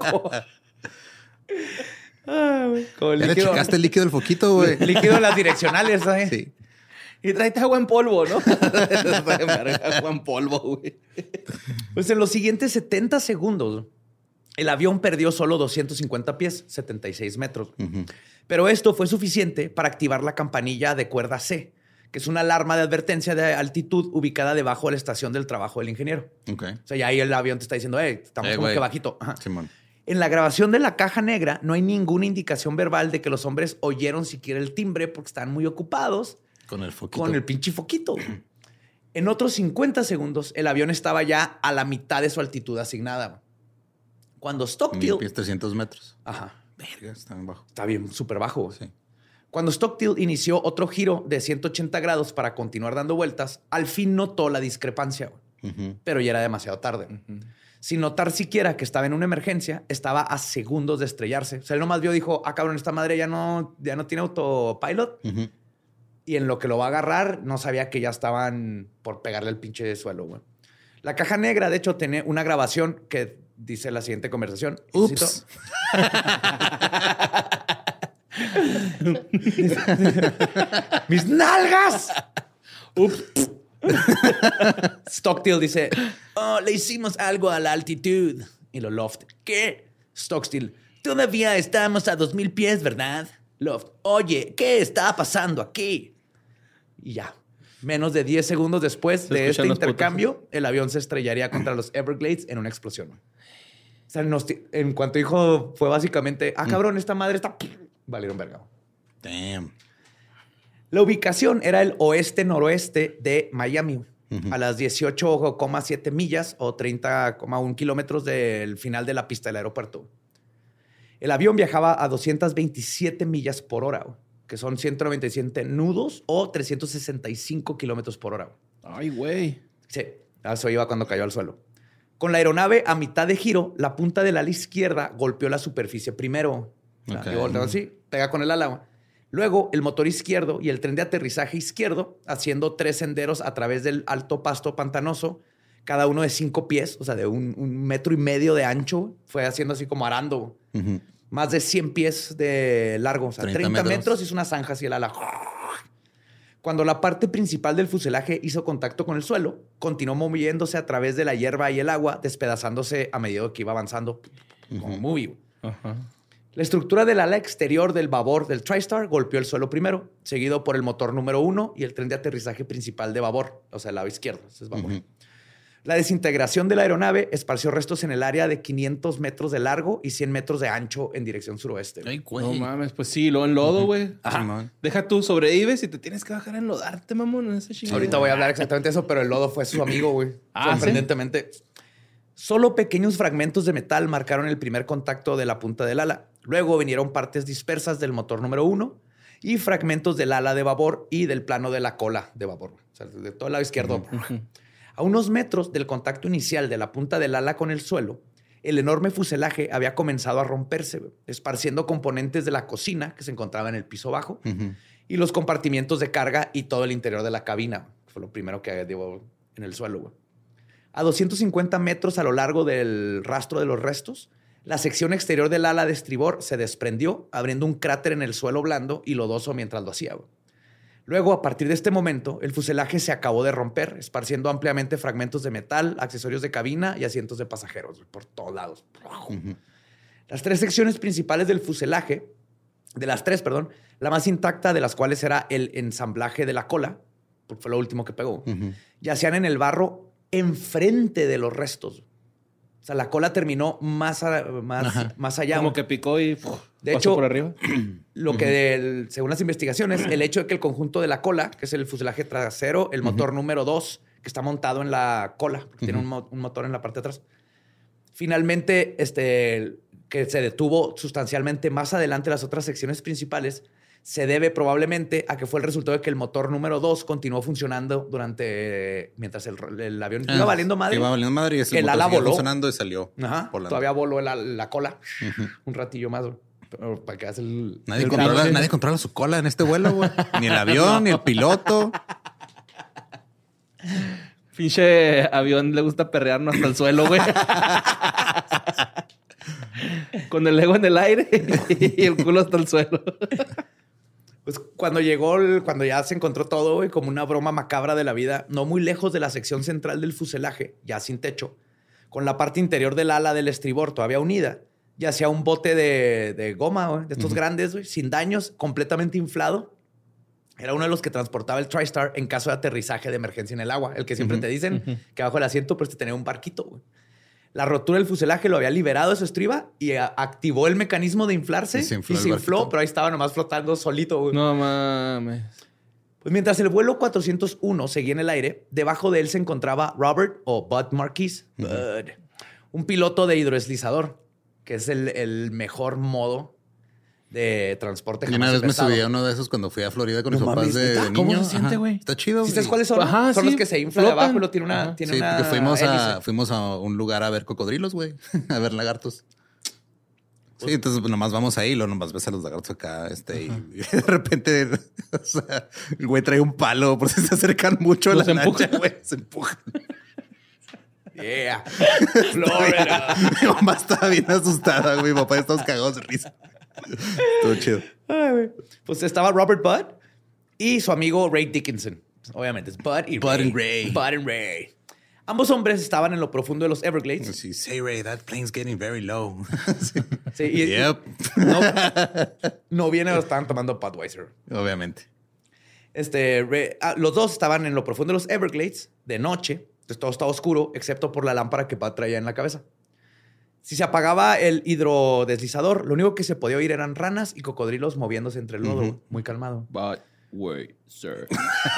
Como el ¿Ya le líquido, checaste el líquido del foquito, güey? líquido en las direccionales, ¿sabes? Sí. Y tráete agua en polvo, ¿no? Agua en polvo, güey. Pues en los siguientes 70 segundos, el avión perdió solo 250 pies, 76 metros. Pero esto fue suficiente para activar la campanilla de cuerda C, que es una alarma de advertencia de altitud ubicada debajo de la estación del trabajo del ingeniero. Ok. O sea, ya ahí el avión te está diciendo, estamos como güey. que bajito. Ajá. Simón. En la grabación de la caja negra no hay ninguna indicación verbal de que los hombres oyeron siquiera el timbre porque estaban muy ocupados Con el foquito. con el pinche foquito. En otros 50 segundos, el avión estaba ya a la mitad de su altitud asignada. Cuando 1000 Stockdale... pies, 300 metros. Ajá. Verga, está bien bajo. Está bien, súper bajo. Sí. Cuando Stockdale inició otro giro de 180 grados para continuar dando vueltas, al fin notó la discrepancia, Ujú. pero ya era demasiado tarde. Sin notar siquiera que estaba en una emergencia, estaba a segundos de estrellarse. O sea, él nomás vio, dijo, cabrón, esta madre ya no tiene autopilot. Ujú. Y en lo que lo va a agarrar, no sabía que ya estaban por pegarle al pinche suelo, güey. La caja negra, de hecho, tiene una grabación que dice la siguiente conversación. Ups. ¡Mis nalgas! Ups. Stockdale dice, le hicimos algo a la altitud. Y lo Loft, ¿qué? Stockdale, Todavía estamos a 2000 pies, ¿verdad? Loft, oye, ¿qué está pasando aquí? Y ya. Menos de 10 segundos después de este intercambio, el avión se estrellaría contra los Everglades en una explosión. O sea, en cuanto dijo, fue básicamente, cabrón, esta madre está... Valieron verga. Damn. La ubicación era el oeste-noroeste de Miami, a las 18,7 millas o 30,1 kilómetros del final de la pista del aeropuerto. El avión viajaba a 227 millas por hora, que son 197 nudos o 365 kilómetros por hora. Ay, güey. Sí, eso iba cuando cayó al suelo. Con la aeronave a mitad de giro, la punta del ala izquierda golpeó la superficie primero. Okay. Así, pega con el ala. Luego, el motor izquierdo y el tren de aterrizaje izquierdo, haciendo 3 senderos a través del alto pasto pantanoso, cada uno de 5 pies, o sea, de 1,5 metros de ancho, fue haciendo así como arando. Más de 100 pies de largo, o sea, 30 metros hizo una zanja así el ala. Cuando la parte principal del fuselaje hizo contacto con el suelo, continuó moviéndose a través de la hierba y el agua, despedazándose a medida que iba avanzando, como muy. La estructura del ala exterior del babor del TriStar golpeó el suelo primero, seguido por el motor número 1 y el tren de aterrizaje principal de babor, o sea, el lado izquierdo. Ese es babor. La desintegración de la aeronave esparció restos en el área de 500 metros de largo y 100 metros de ancho en dirección suroeste. Ay, no mames, pues sí, lo enlodo, güey. Deja tú, sobrevives y te tienes que bajar a enlodarte, mamón, en esa chingada. Ahorita voy a hablar exactamente de eso, pero el lodo fue su amigo, güey. Sorprendentemente. ¿Sí? Solo pequeños fragmentos de metal marcaron el primer contacto de la punta del ala. Luego vinieron partes dispersas del motor número 1 y fragmentos del ala de babor y del plano de la cola de babor. O sea, de todo el lado izquierdo. A unos metros del contacto inicial de la punta del ala con el suelo, el enorme fuselaje había comenzado a romperse, esparciendo componentes de la cocina que se encontraba en el piso bajo y los compartimientos de carga y todo el interior de la cabina. Fue lo primero que dio en el suelo, güey. A 250 metros a lo largo del rastro de los restos, la sección exterior del ala de estribor se desprendió, abriendo un cráter en el suelo blando y lodoso mientras lo hacía, güey. Luego, a partir de este momento, el fuselaje se acabó de romper, esparciendo ampliamente fragmentos de metal, accesorios de cabina y asientos de pasajeros por todos lados. Las 3 secciones principales del fuselaje, la más intacta de las cuales era el ensamblaje de la cola, porque fue lo último que pegó, yacían en el barro enfrente de los restos. O sea, la cola terminó más allá. Como que picó y de hecho, por arriba. Lo que, según las investigaciones, el hecho de que el conjunto de la cola, que es el fuselaje trasero, el motor número 2, que está montado en la cola, porque tiene un motor en la parte de atrás, finalmente, que se detuvo sustancialmente más adelante las otras secciones principales, se debe probablemente a que fue el resultado de que el motor número 2 continuó funcionando mientras el avión iba valiendo madre. Iba valiendo madre y el ala voló. Funcionando y salió. Todavía voló la cola un ratillo más. Pero para que hace nadie controla su cola en este vuelo, güey. Ni el avión, ni el piloto. Pinche avión le gusta perrearnos hasta el suelo, güey. Con el ego en el aire y el culo hasta el suelo. Pues cuando ya se encontró todo, güey, como una broma macabra de la vida, no muy lejos de la sección central del fuselaje, ya sin techo, con la parte interior del ala del estribor todavía unida, yacía un bote de goma, güey, de estos grandes, güey, sin daños, completamente inflado. Era uno de los que transportaba el TriStar en caso de aterrizaje de emergencia en el agua. El que siempre te dicen que bajo el asiento pues tenía un barquito, güey. La rotura del fuselaje lo había liberado de su estriba y activó el mecanismo de inflarse y se infló, pero ahí estaba nomás flotando solito, güey. No mames. Pues mientras el vuelo 401 seguía en el aire, debajo de él se encontraba Robert o Bud Marquis, un piloto de hidrodeslizador, que es el mejor modo de transporte. Y una vez me subí a uno de esos cuando fui a Florida con mis papás de niño. ¿Cómo se siente, güey? Está chido. ¿Sí sabes cuáles son? Ajá, son los que se inflan de abajo y lo tiene una porque fuimos a un lugar a ver cocodrilos, güey. A ver lagartos. Sí, entonces nomás vamos ahí, luego nomás ves a los lagartos acá, y de repente, o sea, el güey trae un palo por si se acercan mucho a la lancha, güey, se empujan. Yeah. Florida. Mi mamá estaba bien asustada, güey. Mi papá estaba cagados de risa. Todo chido. Ay, pues estaba Robert Budd y su amigo Ray Dickinson. Obviamente es Bud y Ray. Ray. Bud and Ray. Ambos hombres estaban en lo profundo de los Everglades. Sí, say Ray, that plane's getting very low. Sí, y Yep. no viene, estaban tomando Budweiser. Obviamente. Los dos estaban en lo profundo de los Everglades de noche. Entonces todo estaba oscuro, excepto por la lámpara que Bud traía en la cabeza. Si se apagaba el hidrodeslizador, lo único que se podía oír eran ranas y cocodrilos moviéndose entre el lodo. Muy calmado. Budweiser.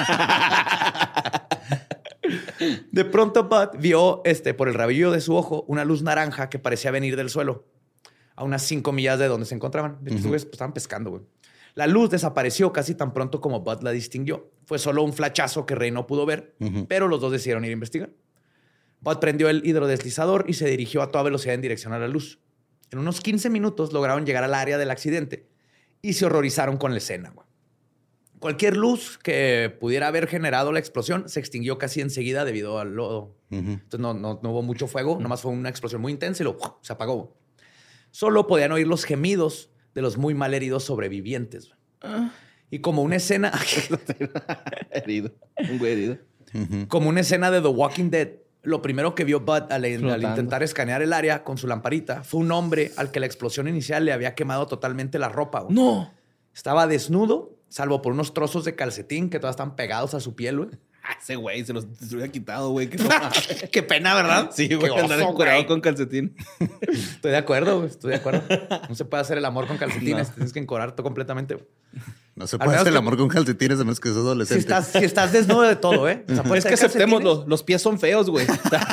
De pronto Bud vio por el rabillo de su ojo una luz naranja que parecía venir del suelo, a unas 5 millas de donde se encontraban. De hecho, estaban pescando, güey. La luz desapareció casi tan pronto como Bud la distinguió. Fue solo un flachazo que Ray no pudo ver, pero los dos decidieron ir a investigar. Bud prendió el hidrodeslizador y se dirigió a toda velocidad en dirección a la luz. En unos 15 minutos lograron llegar al área del accidente y se horrorizaron con la escena, güey. Cualquier luz que pudiera haber generado la explosión se extinguió casi enseguida debido al lodo. Entonces no hubo mucho fuego, nomás fue una explosión muy intensa y luego se apagó. Solo podían oír los gemidos de los muy mal heridos sobrevivientes. Y como una escena... Herido. Un güey herido. Como una escena de The Walking Dead, lo primero que vio Bud al intentar escanear el área con su lamparita fue un hombre al que la explosión inicial le había quemado totalmente la ropa. Güey. ¡No! Estaba desnudo, salvo por unos trozos de calcetín que todavía están pegados a su piel, güey. Ese güey se los hubiera quitado, güey. Qué pena, ¿verdad? Sí, güey, Qué andar oso, encuerado güey. con calcetín. Estoy de acuerdo, güey. Estoy de acuerdo. No se puede hacer el amor con calcetines. No. Tienes que encuadrarte completamente, güey. No se Al puede menos hacer el que- amor con calcetines a menos que seas adolescente. Si estás desnudo de todo, ¿eh? O sea, puedes Es que traer calcetines. aceptémoslo. Los pies son feos, güey.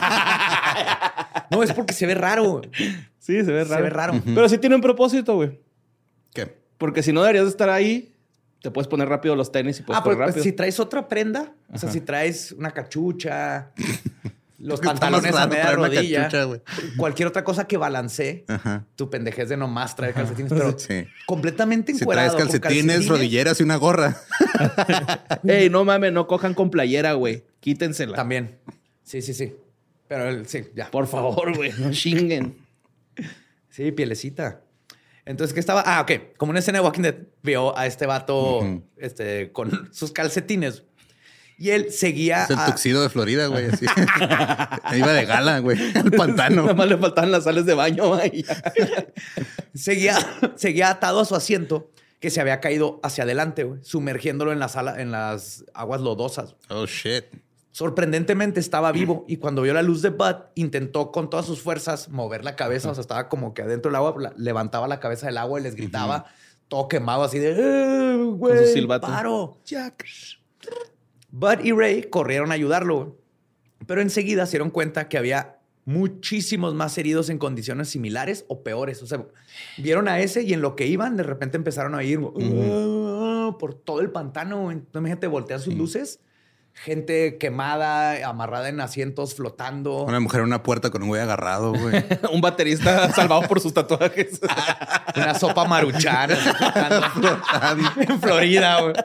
No, es porque se ve raro. Güey. Sí, se ve Se ve raro. Pero sí tiene un propósito, güey. ¿Qué? Porque si no deberías de estar ahí, te puedes poner rápido los tenis y puedes correr pues rápido. si traes otra prenda, o sea, si traes una cachucha, los Está más pantalones a raro media traer una rodilla, cachucha, güey. cualquier otra cosa que balancee Ajá. tu pendejez de nomás traer calcetines, pero Sí. completamente Si encuerado. traes con calcetines, rodilleras y una gorra. Ey, no mames, no cojan con playera, güey. Quítensela. También. Sí. Pero sí, ya. Por favor, güey. No chinguen. Sí, pielecita. Entonces, ¿qué estaba? Ah, ok. Como una escena de Walking Dead, vio a este vato con sus calcetines. Y él seguía Es el tuxido de Florida, güey. Así. Iba de gala, güey, al pantano. Nada más le faltaban las sales de baño, güey. seguía atado a su asiento que se había caído hacia adelante, güey, sumergiéndolo en las aguas lodosas. Oh, shit. Sorprendentemente estaba vivo y cuando vio la luz de Bud intentó con todas sus fuerzas mover la cabeza. O sea, estaba como que adentro del agua, levantaba la cabeza del agua y les gritaba, todo quemado así de Con su güey, silbato. paro, Jack. Bud y Ray corrieron a ayudarlo, güey. Pero enseguida se dieron cuenta que había muchísimos más heridos en condiciones similares o peores. O sea, vieron a ese y en lo que iban, de repente empezaron a oír por todo el pantano. Güey. Entonces, imagínate, voltean sus luces. Gente quemada, amarrada en asientos, flotando. Una mujer en una puerta con un güey agarrado, güey. Un baterista salvado por sus tatuajes. Una sopa maruchan flotando en Florida, güey.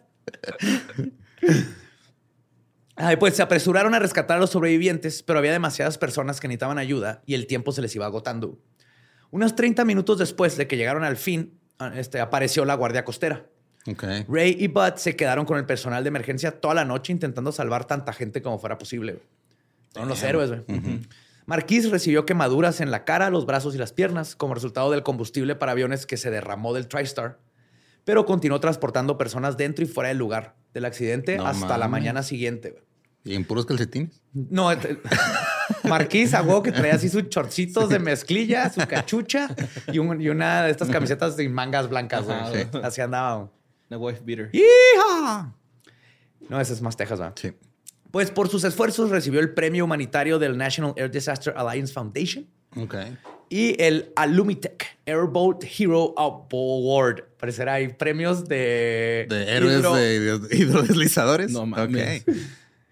Ay, pues se apresuraron a rescatar a los sobrevivientes, pero había demasiadas personas que necesitaban ayuda y el tiempo se les iba agotando. Unos 30 minutos después de que llegaron al fin, apareció la guardia costera. Okay. Ray y Bud se quedaron con el personal de emergencia toda la noche intentando salvar tanta gente como fuera posible. Son los héroes, güey. Marquis recibió quemaduras en la cara, los brazos y las piernas como resultado del combustible para aviones que se derramó del TriStar, pero continuó transportando personas dentro y fuera del lugar del accidente hasta la mañana siguiente. Güey. ¿Y en puros calcetines? No, Marquis a huevo que traía así sus chorcitos de mezclilla, su cachucha y una de estas camisetas de mangas blancas. Güey. Ajá, Sí. Así andaba. Güey. Una wife beater. ¡Hija! No, ese es más Texas, ¿verdad? Sí. Pues por sus esfuerzos recibió el premio humanitario del National Air Disaster Alliance Foundation Ok. y el Alumitech Airboat Hero Award. Parecerá hay premios De héroes de hidrodeslizadores. No mames. Ok.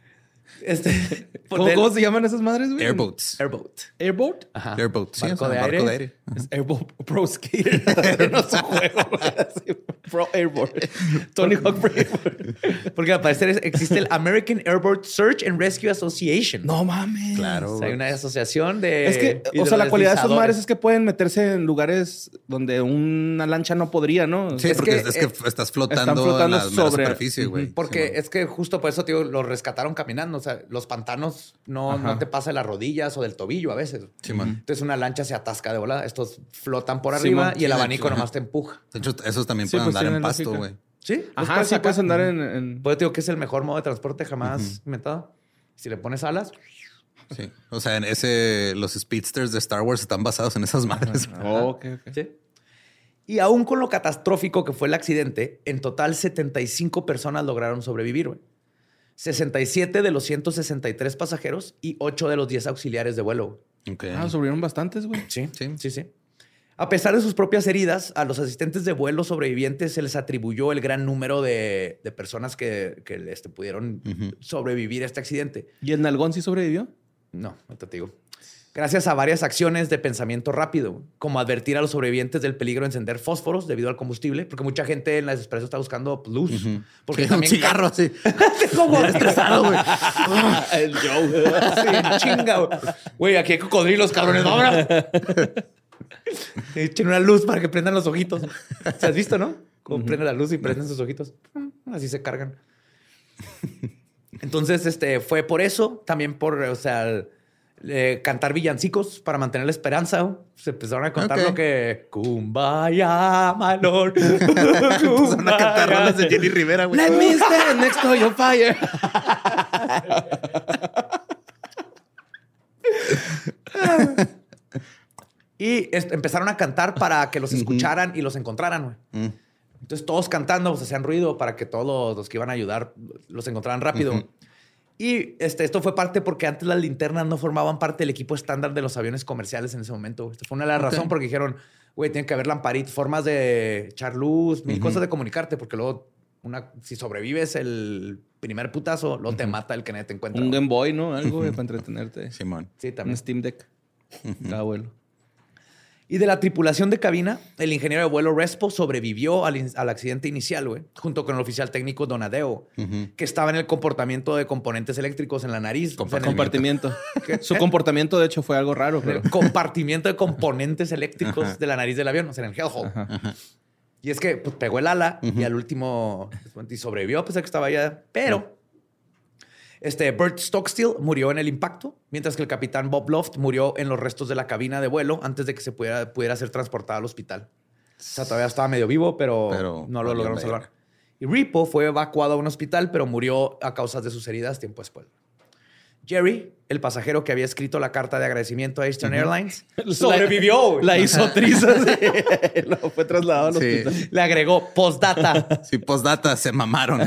¿Cómo se llaman esas madres, güey? Airboats. Airboat. ¿Airboat? Ajá. Airboat. Sí, Barco o sea, de barco aire. de aire. Es Airboat Pro Skater. No es un juego, güey. Así, Pro Airboat. Tony Hawk Pro Airboat. Porque al parecer existe el American Airboat Search and Rescue Association. No mames. Claro. O sea, hay una asociación de Es que, o sea, la cualidad de esas madres hidrodeslizadores. es que pueden meterse en lugares donde una lancha no podría, ¿no? Sí, Es porque que, es que estás flotando, están flotando en la mera sobre- superficie, güey. Porque Sí, es que justo por eso, tío, lo rescataron caminando. O sea, sea, los pantanos no te pasa de las rodillas o del tobillo a veces. Simón. Entonces una lancha se atasca de volada. Estos flotan por arriba y el abanico nomás te empuja. De hecho, esos también Sí, pueden pues, andar en tiene pasto, lógica. güey. Sí. Ajá, sí puedes andar en... Pues te digo que es el mejor modo de transporte jamás inventado. Si le pones alas... Sí. O sea, los speedsters de Star Wars están basados en esas madres. Oh, ok. Sí. Y aún con lo catastrófico que fue el accidente, en total 75 personas lograron sobrevivir, güey. 67 de los 163 pasajeros y 8 de los 10 auxiliares de vuelo. Okay. Sobrevivieron bastantes, güey. Sí. A pesar de sus propias heridas, a los asistentes de vuelo sobrevivientes se les atribuyó el gran número de personas que pudieron sobrevivir a este accidente. ¿Y el nalgón sí sobrevivió? No te digo. Gracias a varias acciones de pensamiento rápido, como advertir a los sobrevivientes del peligro de encender fósforos debido al combustible, porque mucha gente en la desesperación está buscando luz. Porque Sí, también un cigarro así. como estresado, güey. El Joe. Sí, chinga, güey. Güey, aquí hay cocodrilos, cabrones. ¡Ahora! Echen una luz para que prendan los ojitos. ¿Se has visto, no? Como prende la luz y prenden sus ojitos. Así se cargan. Entonces, fue por eso, también por, cantar villancicos para mantener la esperanza. ¿No? Se empezaron a contar lo que... Kumbaya, my lord. Empezaron a cantar rolas de Jenny Rivera, güey. Let me stand next to your fire. Y empezaron a cantar para que los escucharan y los encontraran, güey. Entonces todos cantando, pues hacían ruido para que todos los que iban a ayudar los encontraran rápido. Y esto fue parte porque antes las linternas no formaban parte del equipo estándar de los aviones comerciales en ese momento. Esta fue una de las razones porque dijeron, güey, tiene que haber lamparitas, formas de echar luz, mil cosas de comunicarte, porque luego si sobrevives el primer putazo, luego te mata el que nadie te encuentra. Un Game Boy, ¿no? Algo para entretenerte. Simón. Sí, también. Un Steam Deck. Abuelo. Y de la tripulación de cabina, el ingeniero de vuelo Respo sobrevivió al accidente inicial, güey, junto con el oficial técnico Donadeo, que estaba en el comportamiento de componentes eléctricos en la nariz. Compartimiento. Su comportamiento, de hecho, fue algo raro. Pero... El compartimiento de componentes eléctricos de la nariz del avión, o sea, en el hellhole. Y es que pues, pegó el ala y al último y sobrevivió a pesar que estaba allá. Pero Bert Stockstill murió en el impacto, mientras que el capitán Bob Loft murió en los restos de la cabina de vuelo antes de que se pudiera ser transportado al hospital. O sea, todavía estaba medio vivo, pero no lo lograron salvar. Y Repo fue evacuado a un hospital, pero murió a causa de sus heridas tiempo después. Jerry, el pasajero que había escrito la carta de agradecimiento a Eastern Airlines, sobrevivió. La hizo trizas. Lo fue trasladado al hospital. Le agregó postdata. Sí, postdata, se mamaron.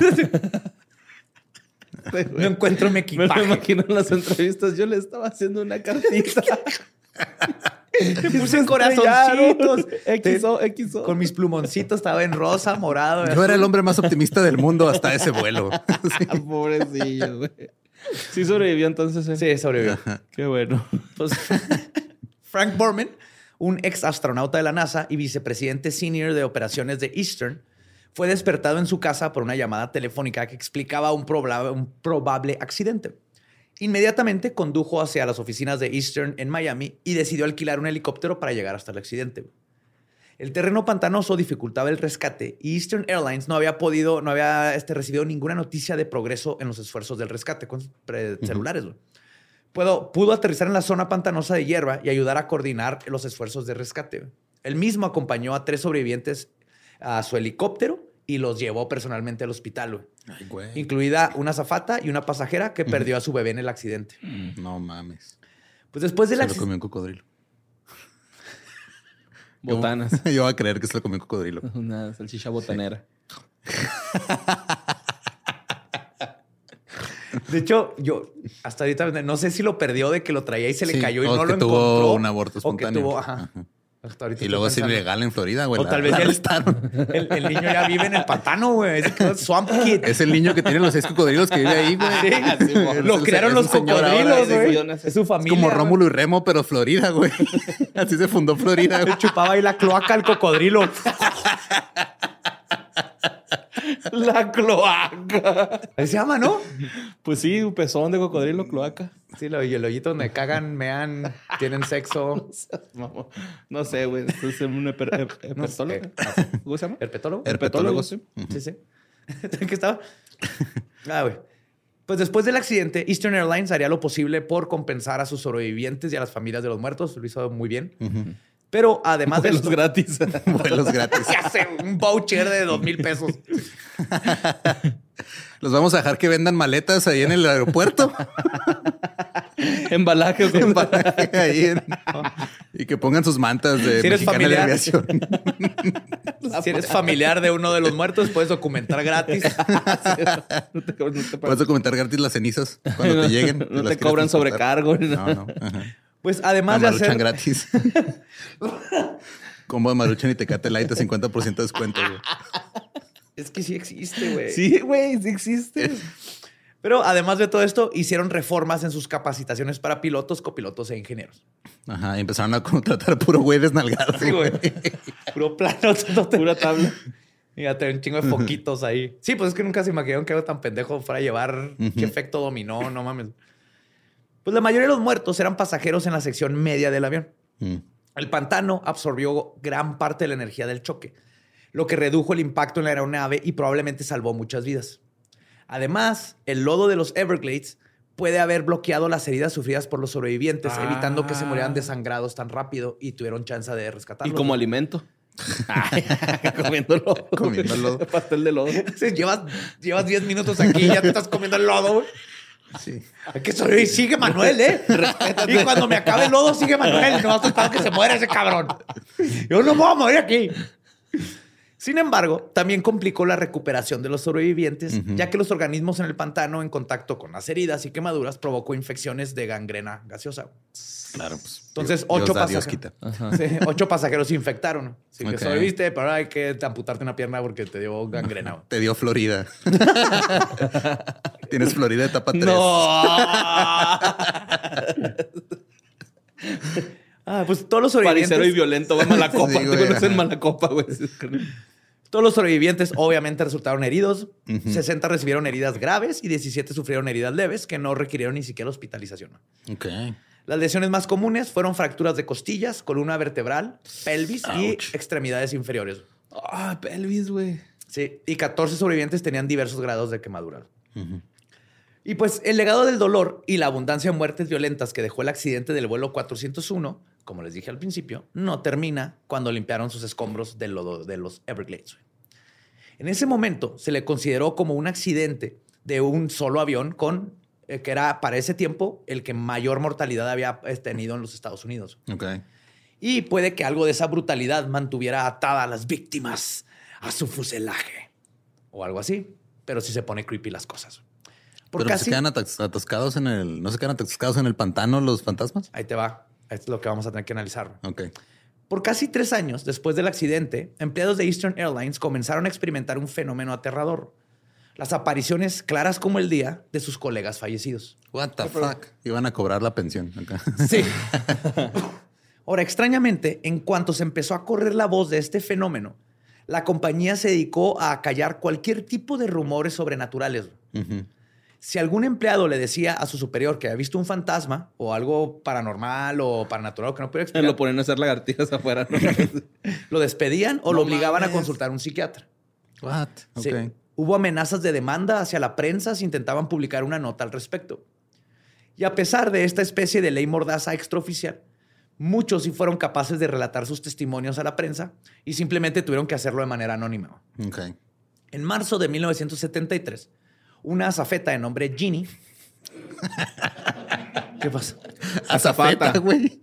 No encuentro mi equipaje. Me imagino en las entrevistas. Yo le estaba haciendo una cartita. Le puse corazoncitos. XO. Con mis plumoncitos. Estaba en rosa, morado. Yo era el hombre más optimista del mundo hasta ese vuelo. Sí. Pobrecillo, güey. Sí sobrevivió entonces. Sí, sobrevivió. Qué bueno. Pues, Frank Borman, un ex astronauta de la NASA y vicepresidente senior de operaciones de Eastern, fue despertado en su casa por una llamada telefónica que explicaba un probable accidente. Inmediatamente condujo hacia las oficinas de Eastern en Miami y decidió alquilar un helicóptero para llegar hasta el accidente. El terreno pantanoso dificultaba el rescate y Eastern Airlines no había recibido ninguna noticia de progreso en los esfuerzos del rescate con celulares. Pudo aterrizar en la zona pantanosa de hierba y ayudar a coordinar los esfuerzos de rescate. Él mismo acompañó a 3 sobrevivientes a su helicóptero y los llevó personalmente al hospital, Ay, güey. incluida una azafata y una pasajera que perdió a su bebé en el accidente. No mames. Pues después del Se lo accidente... comió un cocodrilo. Botanas. Yo voy a creer que se lo comió un cocodrilo. Una salchicha botanera. De hecho, yo hasta ahorita no sé si lo perdió de que lo traía y se le cayó y o no que lo tuvo encontró. un aborto O que espontáneo. tuvo, ajá. Hasta ahorita Y estoy luego es pensando. ilegal en Florida, güey. O tal vez la el niño ya vive en el pantano, güey. Es Swamp Kid. Es el niño que tiene los 6 cocodrilos que vive ahí, güey. Sí, lo criaron los es un señor cocodrilos, ahora, güey. sí. Es su Es familia. como güey. Rómulo y Remo, pero Florida, güey. Así se fundó Florida, güey. Le chupaba ahí la cloaca al cocodrilo. La cloaca. Ahí se llama, ¿no? Pues sí, un pezón de cocodrilo, cloaca. Sí, el hoyito donde cagan, mean, tienen sexo. No sé, güey. Es un herpetólogo. ¿Cómo se llama? ¿Herpetólogo? Herpetólogo, sí. Sí, sí. ¿En qué estaba? Güey. Pues después del accidente, Eastern Airlines haría lo posible por compensar a sus sobrevivientes y a las familias de los muertos. Lo hizo muy bien. Pero además de Vuelos esto... gratis. Vuelos gratis. Se hace un voucher de 2,000 pesos. Los vamos a dejar que vendan maletas ahí en el aeropuerto. Embalaje. Embalaje ahí y que pongan sus mantas de Si eres Mexicana de familiar. Aviación. Si eres familiar de uno de los muertos, puedes documentar gratis. No te Puedes pagan. documentar gratis las cenizas cuando te lleguen. No Las te quieres cobran transportar. sobrecargo. No. Ajá. Pues además de Maruchan hacer... gratis. Combo de Maruchan y Tecate Light a 50% de descuento, güey. Es que sí existe, güey. Sí, güey, sí existe. Pero además de todo esto, hicieron reformas en sus capacitaciones para pilotos, copilotos e ingenieros. Ajá, y empezaron a contratar puro güey desnalgado. Sí, güey. Puro plano. Pura tabla. Y ya tener un chingo de foquitos ahí. Sí, pues es que nunca se imaginaron que algo tan pendejo fuera a llevar qué efecto dominó, no mames. Pues la mayoría de los muertos eran pasajeros en la sección media del avión. El pantano absorbió gran parte de la energía del choque, lo que redujo el impacto en la aeronave y probablemente salvó muchas vidas. Además, el lodo de los Everglades puede haber bloqueado las heridas sufridas por los sobrevivientes, evitando que se murieran desangrados tan rápido y tuvieron chance de rescatarlos. Y como alimento. Comiendo lodo. Comiendo lodo. Pastel de lodo. Sí, llevas 10 minutos aquí y ya te estás comiendo el lodo, güey. Sí. Hay que sobrevivir. Sigue Manuel, ¿eh? Y cuando me acabe el lodo, sigue Manuel. No estoy esperando que se muera ese cabrón. Yo no me voy a morir aquí. Sin embargo, también complicó la recuperación de los sobrevivientes, ya que los organismos en el pantano, en contacto con las heridas y quemaduras, provocó infecciones de gangrena gaseosa. Claro, pues. Entonces, Dios 8 da, Dios pasajeros. quita. Sí, 8 pasajeros se infectaron. Así que Ok. sobreviviste, pero ahora hay que amputarte una pierna porque te dio gangrena. Te dio Florida. Tienes Florida etapa 3. Pues todos los sobrevivientes... Paricero y violento. Va mala copa. Sí, Te güey, conocen ajá. mala copa, güey. Todos los sobrevivientes obviamente resultaron heridos. 60 recibieron heridas graves y 17 sufrieron heridas leves que no requirieron ni siquiera hospitalización. Ok. Las lesiones más comunes fueron fracturas de costillas, columna vertebral, pelvis y Ouch. extremidades inferiores. Ah, pelvis, güey. Sí, y 14 sobrevivientes tenían diversos grados de quemadura. Y pues el legado del dolor y la abundancia de muertes violentas que dejó el accidente del vuelo 401, como les dije al principio, no termina cuando limpiaron sus escombros del lodo de los Everglades. En ese momento se le consideró como un accidente de un solo avión con que era para ese tiempo el que mayor mortalidad había tenido en los Estados Unidos. Ok. Y puede que algo de esa brutalidad mantuviera atada a las víctimas a su fuselaje o algo así. Pero sí se pone creepy las cosas. Por Pero casi... se quedan atascados en el... ¿No se quedan atascados en el pantano los fantasmas? Ahí te va. Esto es lo que vamos a tener que analizar. Ok. Por casi 3 años después del accidente, empleados de Eastern Airlines comenzaron a experimentar un fenómeno aterrador. Las apariciones claras como el día de sus colegas fallecidos. What the fuck? Iban a cobrar la pensión acá. Sí. Ahora, extrañamente, en cuanto se empezó a correr la voz de este fenómeno, la compañía se dedicó a callar cualquier tipo de rumores sobrenaturales. Si algún empleado le decía a su superior que había visto un fantasma o algo paranormal o paranatural que no podía explicar, Lo ponen a hacer lagartijas afuera, ¿no? lo despedían o lo No obligaban a mames. consultar a un psiquiatra. What? Sí. Ok. Hubo amenazas de demanda hacia la prensa si intentaban publicar una nota al respecto. Y a pesar de esta especie de ley mordaza extraoficial, muchos sí fueron capaces de relatar sus testimonios a la prensa y simplemente tuvieron que hacerlo de manera anónima. Ok. En marzo de 1973, una azafeta de nombre Ginny... ¿Qué pasa? Azafeta, güey.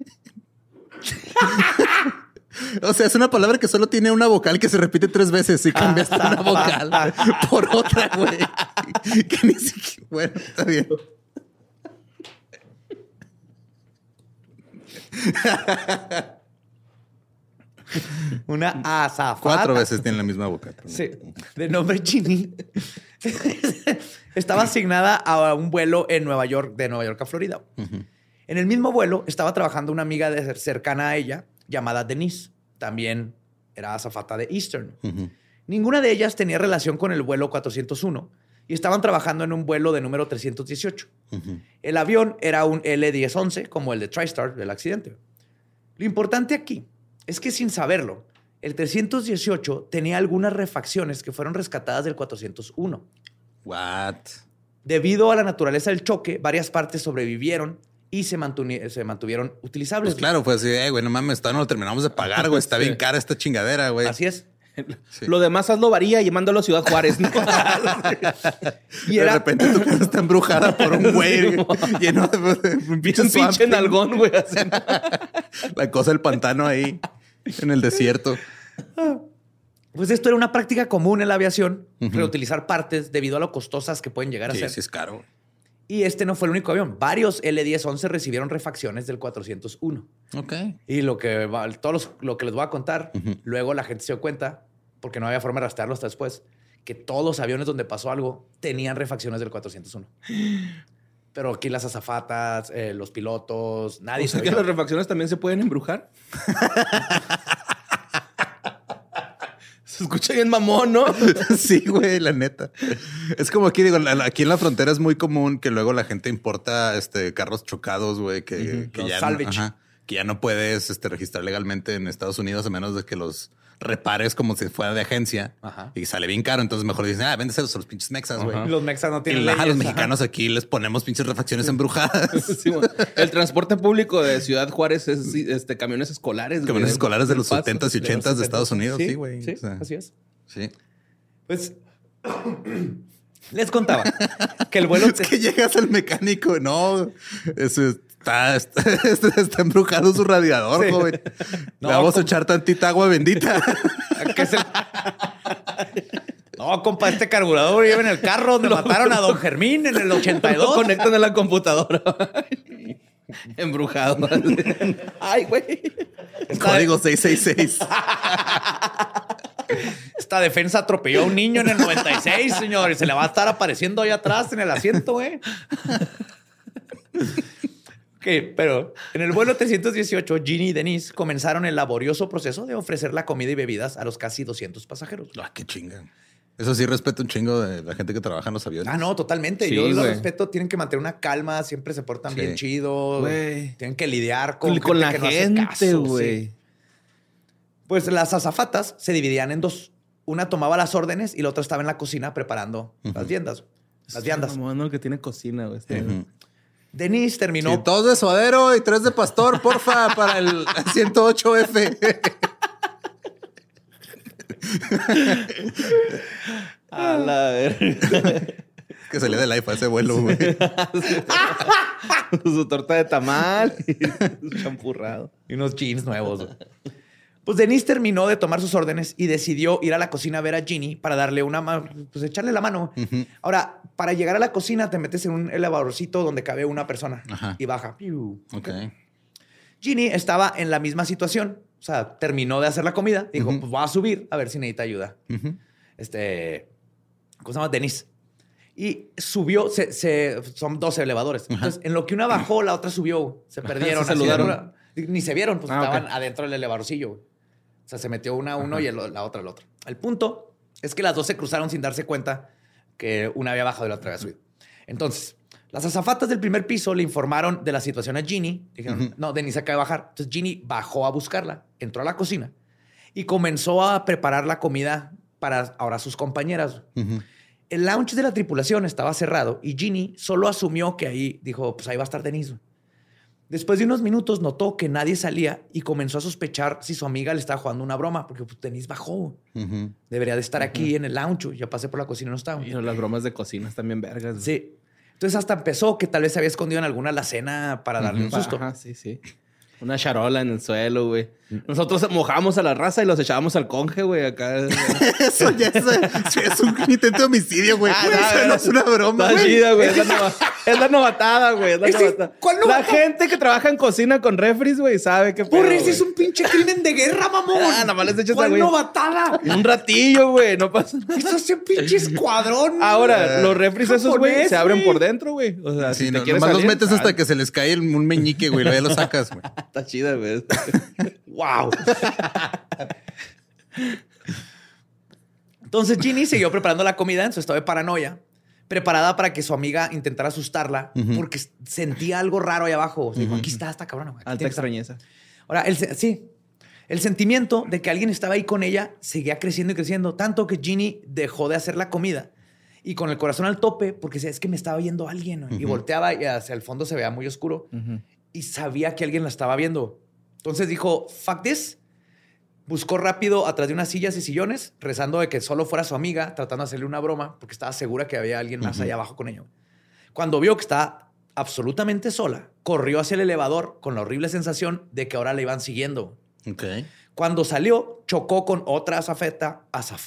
O sea, es una palabra que solo tiene una vocal que se repite 3 veces y cambiaste una vocal por otra, güey. Que ni siquiera... Bueno, está bien. Una azafata. 4 veces tiene la misma vocal. Sí, de nombre Ginny. Estaba asignada a un vuelo en Nueva York, de Nueva York a Florida. En el mismo vuelo estaba trabajando una amiga cercana a ella llamada Denise. También era azafata de Eastern. Ninguna de ellas tenía relación con el vuelo 401 y estaban trabajando en un vuelo de número 318. El avión era un L-1011, como el de TriStar del accidente. Lo importante aquí es que sin saberlo, el 318 tenía algunas refacciones que fueron rescatadas del 401. What? Debido a la naturaleza del choque, varias partes sobrevivieron y se mantuvieron utilizables. Pues claro, fue así, güey, no mames, todavía no lo terminamos de pagar, güey. Está bien cara esta chingadera, güey. Así es. Sí. Lo demás hazlo varía y mándalo a Ciudad Juárez, ¿no? Y de repente tu casa está embrujada por un güey lleno de un pinche nalgón, güey. La cosa del pantano ahí en el desierto. Pues esto era una práctica común en la aviación, reutilizar partes debido a lo costosas que pueden llegar a ser. Sí, es caro. Y este no fue el único avión. Varios L-10-11 recibieron refacciones del 401. Ok. Y lo que les voy a contar, luego la gente se dio cuenta, porque no había forma de rastrearlo hasta después, que todos los aviones donde pasó algo tenían refacciones del 401. Pero aquí las azafatas, los pilotos, nadie. O sea que las refacciones también se pueden embrujar. Se escucha bien mamón, ¿no? Sí, güey, la neta. Es como aquí, digo, aquí en la frontera es muy común que luego la gente importa carros chocados, güey, que ya no puedes registrar legalmente en Estados Unidos a menos de que los repares como si fuera de agencia. Ajá. Y sale bien caro. Entonces mejor dicen, véndeselos a los pinches mexas, güey. Los mexas no tienen leyes. Los mexicanos aquí les ponemos pinches refacciones embrujadas. Sí, el transporte público de Ciudad Juárez es camiones escolares. Camiones escolares de los 70s y 80s de Estados Unidos. Sí, güey. Sí, así es. Sí. Pues les contaba que el vuelo... Es que llegas al mecánico. No, eso está embrujado su radiador, sí. Joven. Le vamos a echar tantita agua bendita. No, compa, este carburador lleva en el carro donde mataron a don Fermín en el 82. Lo conectan a la computadora. Embrujado. Ay, güey. Código 666. Esta defensa atropelló a un niño en el 96, señor. Y se le va a estar apareciendo ahí atrás en el asiento, güey. Ok, pero en el vuelo 318, Ginny y Denise comenzaron el laborioso proceso de ofrecer la comida y bebidas a los casi 200 pasajeros. Ah, qué chingan. Eso sí respeto un chingo de la gente que trabaja en los aviones. Ah, no, totalmente. Sí, yo los respeto. Tienen que mantener una calma. Siempre se portan bien chido. Wey. Tienen que lidiar con la gente, güey. Sí. Pues las azafatas se dividían en dos. Una tomaba las órdenes y la otra estaba en la cocina preparando las viandas. Las viandas. Bueno, que tiene cocina, güey. Denise terminó... Sí, 2 de suadero y 3 de pastor, porfa, para el 108F. A la verga. Que salía del IFA ese vuelo, güey. Su torta de tamal y su champurrado. Y unos jeans nuevos. Pues Denise terminó de tomar sus órdenes y decidió ir a la cocina a ver a Ginny para darle pues echarle la mano. Ahora, para llegar a la cocina te metes en un elevadorcito donde cabe una persona y baja. Ok. Ginny estaba en la misma situación. O sea, terminó de hacer la comida. Dijo, pues voy a subir a ver si necesita ayuda. ¿Cómo se llama? Denise. Y subió, son 2 elevadores. Entonces, en lo que una bajó, la otra subió. Se perdieron. Se saludaron. Ni se vieron, pues estaban adentro del elevadorcillo. O sea, se metió una a uno y la otra al otro. El punto es que las dos se cruzaron sin darse cuenta que una había bajado y la otra había subido. Entonces, las azafatas del primer piso le informaron de la situación a Ginny. Dijeron, no, Denise acaba de bajar. Entonces, Ginny bajó a buscarla, entró a la cocina y comenzó a preparar la comida para ahora sus compañeras. El lounge de la tripulación estaba cerrado y Ginny solo asumió que ahí, dijo, pues ahí va a estar Denise. Después de unos minutos notó que nadie salía y comenzó a sospechar si su amiga le estaba jugando una broma, porque pues, Denise bajó. Debería de estar aquí en el lounge. Ya pasé por la cocina y no estaba. Y las bromas de cocina están bien vergas. ¿No? Sí. Entonces hasta empezó que tal vez se había escondido en alguna alacena para darle un susto. Ajá, sí. Una charola en el suelo, güey. Nosotros mojamos a la raza y los echábamos al conge, güey, acá. Eso ya es un intento de homicidio, güey. Eso no es una broma, güey. Chida, güey. Es la novatada, güey. ¿Cuál novatada? La gente que trabaja en cocina con refris, güey, sabe que... Por eso es un pinche crimen de guerra, mamón. Nada más les echas a güey. ¿Cuál novatada? Un ratillo, güey. No pasa nada. Eso es un pinche escuadrón. Ahora, los refris esos, güey, se abren por dentro, güey. O sea, si te quieres salir, los metes hasta que se les cae un meñique, güey. Luego ya lo sacas, güey. Está chida, güey. ¡Wow! Entonces Ginny siguió preparando la comida en su estado de paranoia, preparada para que su amiga intentara asustarla porque sentía algo raro ahí abajo. O sea, dijo, aquí está esta cabrona. Alta extrañeza. Ahora, el sentimiento de que alguien estaba ahí con ella seguía creciendo y creciendo, tanto que Ginny dejó de hacer la comida Y con el corazón al tope, porque decía, es que me estaba viendo alguien. Y volteaba y hacia el fondo se veía muy oscuro. Y sabía que alguien la estaba viendo. Entonces dijo, fuck this. Buscó rápido atrás de unas sillas y sillones, rezando de que solo fuera su amiga, tratando de hacerle una broma, porque estaba segura que había alguien más allá abajo con ella. Cuando vio que estaba absolutamente sola, corrió hacia el elevador con la horrible sensación de que ahora la iban siguiendo. Ok. Cuando salió, chocó con otra azafata.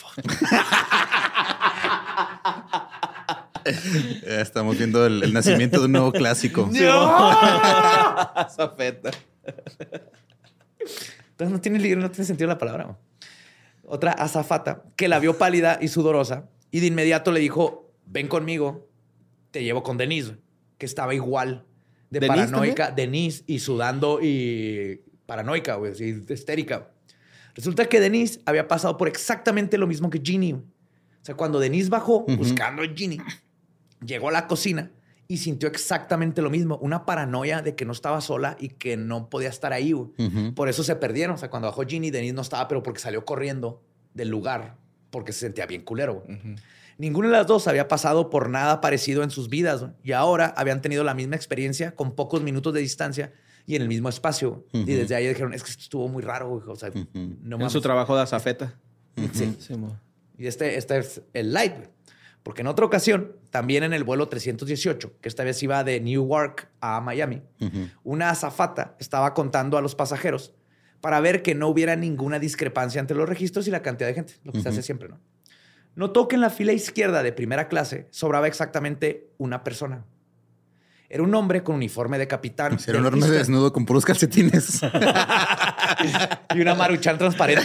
Estamos viendo el nacimiento de un nuevo clásico. Azafeta. Entonces no tiene sentido la palabra. Otra azafata que la vio pálida y sudorosa y de inmediato le dijo, ven conmigo, te llevo con Denise, que estaba igual de ¿Denise paranoica. también? Denise y sudando y paranoica, güey, así, histérica. Resulta que Denise había pasado por exactamente lo mismo que Ginny. O sea, cuando Denise bajó buscando a Ginny, llegó a la cocina y sintió exactamente lo mismo. Una paranoia de que no estaba sola y que no podía estar ahí. Por eso se perdieron. O sea, cuando bajó Ginny, Denise no estaba, pero porque salió corriendo del lugar porque se sentía bien culero. Ninguna de las dos había pasado por nada parecido en sus vidas. Y ahora habían tenido la misma experiencia con pocos minutos de distancia y en el mismo espacio. Y desde ahí dijeron, es que esto estuvo muy raro. Güey. O sea, no En mames. su trabajo de azafeta. Sí. Sí, mo. Y este es el light, güey. Porque en otra ocasión, también en el vuelo 318, que esta vez iba de Newark a Miami, una azafata estaba contando a los pasajeros para ver que no hubiera ninguna discrepancia entre los registros y la cantidad de gente, lo que se hace siempre, ¿no? Notó que en la fila izquierda de primera clase sobraba exactamente una persona. Era un hombre con uniforme de capitán. Era un hombre desnudo con puros calcetines. Y una Maruchan transparente.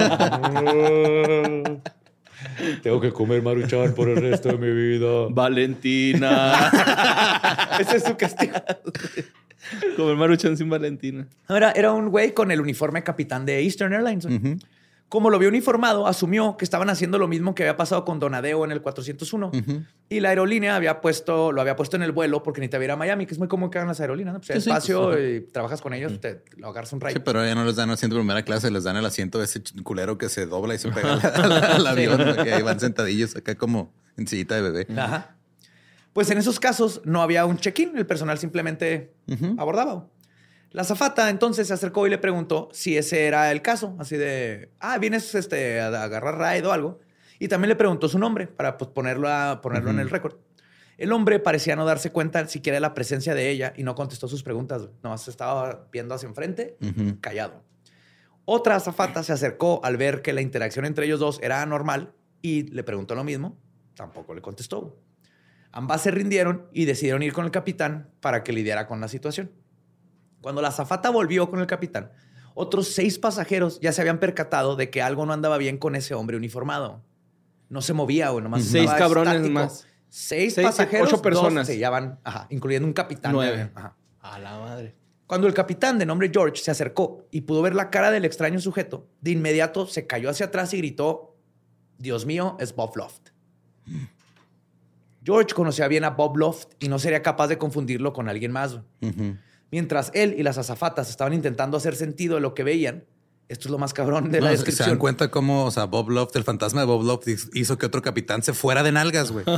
Tengo que comer Maruchan por el resto de mi vida. Valentina. Ese es su castigo. Comer Maruchan sin Valentina. Era un güey con el uniforme capitán de Eastern Airlines. Como lo vio uniformado, asumió que estaban haciendo lo mismo que había pasado con Donadeo en el 401. Y la aerolínea lo había puesto en el vuelo porque necesitaba ir a Miami, que es muy común que hagan las aerolíneas, ¿no? Pues hay espacio y trabajas con ellos, te lo agarras un rayo. Sí, pero ya no les dan asiento de primera clase, les dan el asiento de ese culero que se dobla y se pega al avión. Que ahí van sentadillos acá como en sillita de bebé. Ajá. Pues en esos casos no había un check-in, el personal simplemente abordaba. La azafata entonces se acercó y le preguntó si ese era el caso. Así de, vienes a agarrar ride o algo. Y también le preguntó su nombre para pues, ponerlo en el récord. El hombre parecía no darse cuenta siquiera de la presencia de ella y no contestó sus preguntas. Nomás estaba viendo hacia enfrente, callado. Otra azafata se acercó al ver que la interacción entre ellos dos era anormal y le preguntó lo mismo. Tampoco le contestó. Ambas se rindieron y decidieron ir con el capitán para que lidiara con la situación. Cuando la azafata volvió con el capitán, otros 6 pasajeros ya se habían percatado de que algo no andaba bien con ese hombre uniformado. No se movía, güey. Nomás 6 cabrones estático. más. 6 pasajeros, 8 personas. 2 ya van, incluyendo un capitán. 9. Ajá. A la madre. Cuando el capitán de nombre George se acercó y pudo ver la cara del extraño sujeto, de inmediato se cayó hacia atrás y gritó, Dios mío, es Bob Loft. George conocía bien a Bob Loft y no sería capaz de confundirlo con alguien más. Mientras él y las azafatas estaban intentando hacer sentido de lo que veían, esto es lo más cabrón de la descripción. Se dan cuenta cómo, o sea, Bob Loft, el fantasma de Bob Loft, hizo que otro capitán se fuera de nalgas, güey.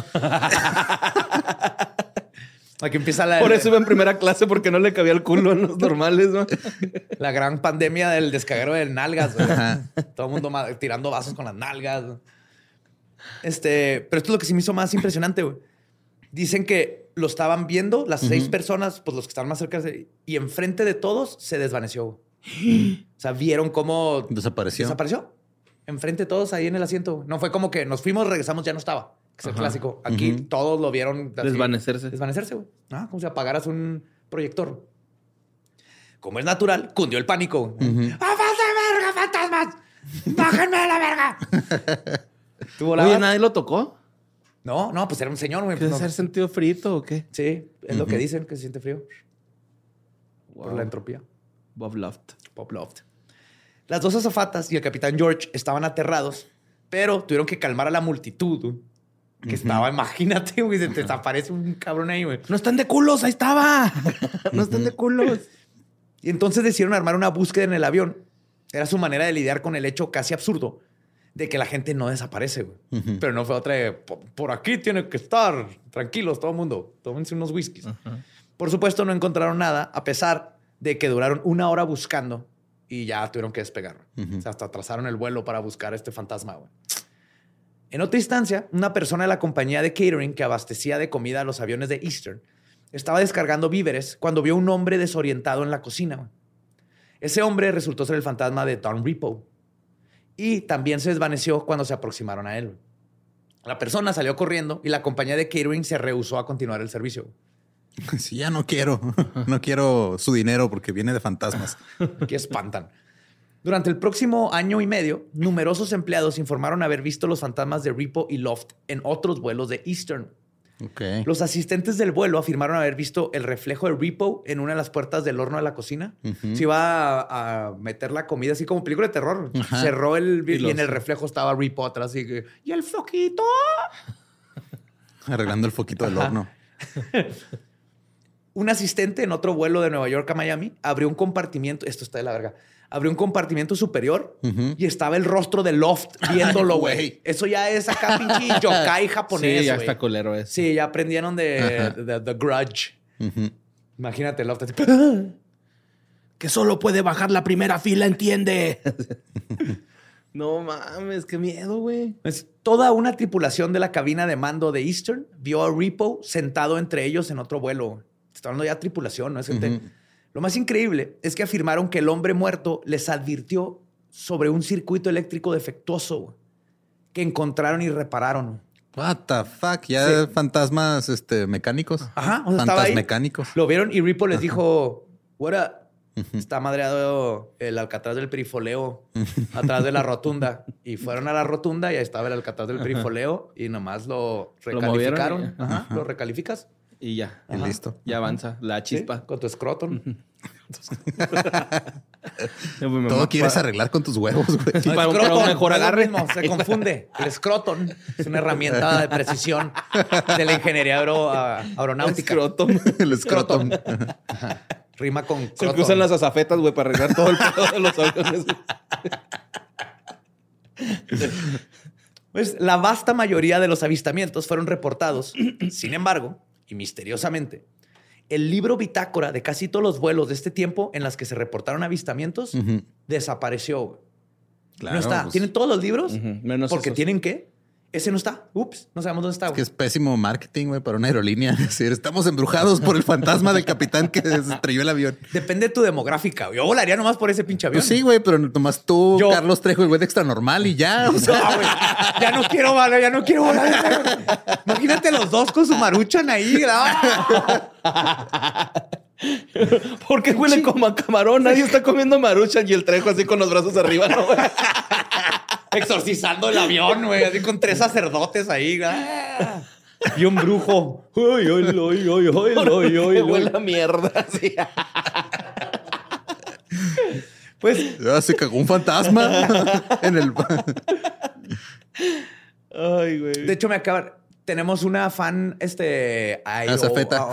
Aquí empieza Por eso iba en primera clase, porque no le cabía el culo a los normales, ¿no? La gran pandemia del descaguero de nalgas, güey. Todo el mundo tirando vasos con las nalgas. Pero esto es lo que sí me hizo más impresionante, güey. Dicen que lo estaban viendo las 6 personas, pues los que estaban más cerca, y enfrente de todos se desvaneció. O sea, vieron cómo desapareció. Enfrente de todos ahí en el asiento. No fue como que nos fuimos, regresamos, ya no estaba. Que es el clásico. Aquí todos lo vieron así, desvanecerse, güey. Como si apagaras un proyector. Como es natural, cundió el pánico. ¡Afas de verga, fantasmas! ¡Bájenme a la verga! Oye, ¿nadie lo tocó? No, pues era un señor, güey. ¿Quieres hacer sentido frito o qué? Sí, es lo que dicen, que se siente frío. Wow. Por la entropía. Bob Loft. Las 2 azafatas y el capitán George estaban aterrados, pero tuvieron que calmar a la multitud, güey, que estaba, imagínate, güey, se te desaparece un cabrón ahí, güey. ¡No están de culos! ¡Ahí estaba! ¡No están de culos! Y entonces decidieron armar una búsqueda en el avión. Era su manera de lidiar con el hecho casi absurdo de que la gente no desaparece, güey. Pero no fue otra de, por aquí tiene que estar, tranquilos, todo el mundo, tómense unos whiskies. Por supuesto, no encontraron nada, a pesar de que duraron 1 hora buscando y ya tuvieron que despegar. O sea, hasta atrasaron el vuelo para buscar a este fantasma, güey. En otra instancia, una persona de la compañía de catering que abastecía de comida a los aviones de Eastern estaba descargando víveres cuando vio un hombre desorientado en la cocina, güey. Ese hombre resultó ser el fantasma de Don Repo y también se desvaneció cuando se aproximaron a él. La persona salió corriendo y la compañía de catering se rehusó a continuar el servicio. Sí, ya no quiero. No quiero su dinero porque viene de fantasmas. Aquí espantan. Durante el próximo año y medio, numerosos empleados informaron haber visto los fantasmas de Repo y Loft en otros vuelos de Eastern. Okay. Los asistentes del vuelo afirmaron haber visto el reflejo de Repo en una de las puertas del horno de la cocina. Se iba a meter la comida así como película de terror. Cerró el y en el reflejo estaba Repo atrás. Y el foquito. Arreglando el foquito del horno. Un asistente en otro vuelo de Nueva York a Miami abrió un compartimiento. Esto está de la verga. Abrió un compartimiento superior y estaba el rostro de Loft viéndolo, güey. Eso ya es acá pinche yokai japonés, Sí, ya wey. está culero eso. Sí, ya aprendieron de The Grudge. Imagínate Loft así. Que solo puede bajar la primera fila, ¿entiende? No mames, qué miedo, güey. Pues, toda una tripulación de la cabina de mando de Eastern vio a Repo sentado entre ellos en otro vuelo. Está hablando ya de tripulación, ¿no? Es gente... Lo más increíble es que afirmaron que el hombre muerto les advirtió sobre un circuito eléctrico defectuoso que encontraron y repararon. What the fuck? Ya fantasmas mecánicos. Ajá, o sea, estaba ahí. Mecánicos. Lo vieron y Repo les dijo, what up? Está madreado el alcatraz del perifoleo atrás de la rotunda. Y fueron a la rotunda y ahí estaba el alcatraz del perifoleo y nomás lo recalificaron. Lo recalificas. Y ya. Y listo. Ya avanza la chispa. ¿Sí? Con tu scrotum. Todo quieres arreglar con tus huevos, güey. Sí, para un mejor agarre. Se confunde. El scrotum es una herramienta de precisión de la ingeniería aeronáutica. El scrotum. Rima con Se croton. usan las azafetas, güey, para arreglar todo el pedo de los aviones. Pues la vasta mayoría de los avistamientos fueron reportados. Sin embargo, y misteriosamente, el libro bitácora de casi todos los vuelos de este tiempo en las que se reportaron avistamientos desapareció. Claro, no está. pues, ¿Tienen todos los libros? Menos Porque esos. tienen qué. Ese no está. Ups, no sabemos dónde está. es que es pésimo marketing, güey, para una aerolínea. Es decir, estamos embrujados por el fantasma del capitán que estrelló el avión. Depende de tu demográfica. Yo volaría nomás por ese pinche avión. Pues sí, güey, pero nomás tú, Yo- Carlos Trejo, el güey de Extra Normal y ya. O sea, No, güey. Ya no quiero volar, ya no quiero volar. Imagínate los dos con su maruchan ahí. ¿Por qué huele como a camarón? Nadie está comiendo maruchan y el Trejo así con los brazos arriba, ¿no, güey? Exorcizando el avión, güey. Así con 3 sacerdotes ahí. Y un brujo. Ay, ay, ay, ay, ay, Huele a mierda, así. Pues ya se cagó un fantasma en el... Ay, güey. de hecho, tenemos una fan, Azafeta.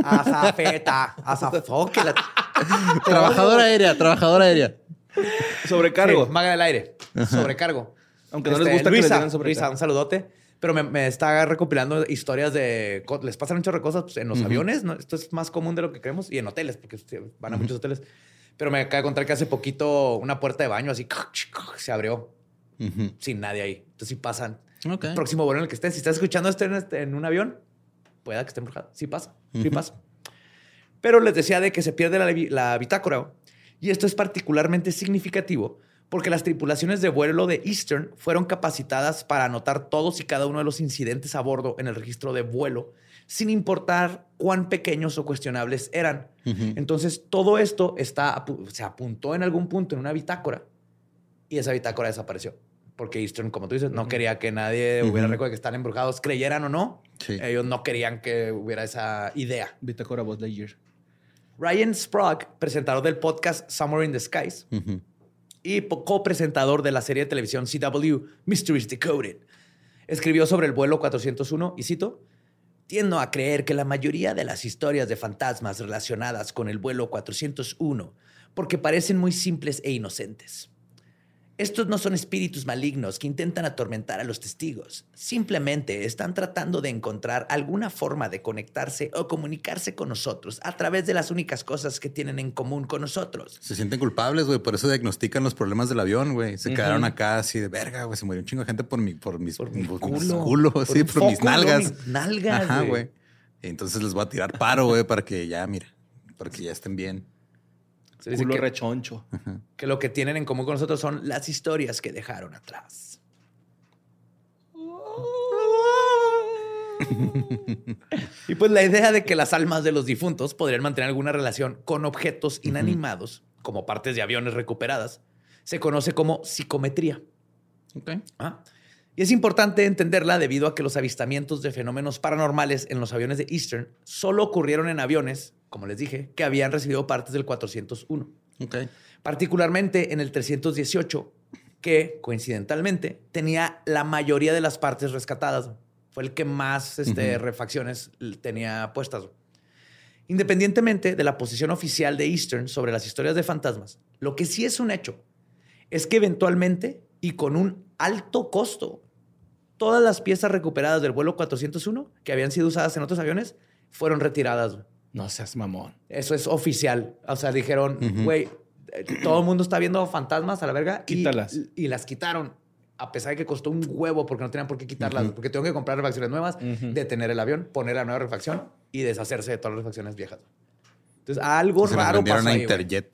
Azafeta. Trabajadora aérea. Sobrecargo. Sí, maga del aire. Sobrecargo. Aunque no les gusta que les Luisa, digan sobrecargo. Luisa, un saludote. Pero me está recopilando historias de... Les pasan un chorro de cosas pues, en los aviones. ¿No? Esto es más común de lo que creemos. Y en hoteles, porque van a muchos hoteles. Pero me acaba de contar que hace poquito una puerta de baño así se abrió. Sin nadie ahí. Entonces sí pasan. Ok. El próximo vuelo en el que estés. Si estás escuchando esto en un avión, pueda que esté embrujado. Sí pasa. Sí pasa. Pero les decía de que se pierde la bitácora. Y esto es particularmente significativo porque las tripulaciones de vuelo de Eastern fueron capacitadas para anotar todos y cada uno de los incidentes a bordo en el registro de vuelo, sin importar cuán pequeños o cuestionables eran. Entonces, todo esto se apuntó en algún punto en una bitácora y esa bitácora desapareció. Porque Eastern, como tú dices, no quería que nadie hubiera récord de que están embrujados, creyeran o no. Sí. Ellos no querían que hubiera esa idea. Bitácora Buzz Lightyear. Ryan Sprague, presentador del podcast Somewhere in the Skies y copresentador de la serie de televisión CW Mysteries Decoded, escribió sobre el vuelo 401 y cito: tiendo a creer que la mayoría de las historias de fantasmas relacionadas con el vuelo 401 porque parecen muy simples e inocentes. Estos no son espíritus malignos que intentan atormentar a los testigos. Simplemente están tratando de encontrar alguna forma de conectarse o comunicarse con nosotros a través de las únicas cosas que tienen en común con nosotros. Se sienten culpables, güey. Por eso diagnostican los problemas del avión, güey. Se quedaron acá así de verga, güey. Se murió un chingo de gente por mis culos, sí, por mis nalgas. Mis nalgas, ajá, güey. Entonces les voy a tirar paro, güey, para que ya, mira, para que ya estén bien. Se dice culo rechoncho. Que lo que tienen en común con nosotros son las historias que dejaron atrás. Y pues la idea de que las almas de los difuntos podrían mantener alguna relación con objetos inanimados, como partes de aviones recuperadas, se conoce como psicometría. Okay. Y es importante entenderla debido a que los avistamientos de fenómenos paranormales en los aviones de Eastern solo ocurrieron en aviones, como les dije, que habían recibido partes del 401. Okay. Particularmente en el 318, que coincidentalmente tenía la mayoría de las partes rescatadas. Fue el que más refacciones tenía puestas. Independientemente de la posición oficial de Eastern sobre las historias de fantasmas, lo que sí es un hecho es que eventualmente y con un alto costo, todas las piezas recuperadas del vuelo 401 que habían sido usadas en otros aviones fueron retiradas. No seas mamón. Eso es oficial. O sea, dijeron, güey, todo el mundo está viendo fantasmas a la verga. Quítalas. Y las quitaron. A pesar de que costó un huevo porque no tenían por qué quitarlas. Porque tengo que comprar refacciones nuevas, detener el avión, poner la nueva refacción y deshacerse de todas las refacciones viejas. Entonces, algo raro pasó a ahí, Interjet.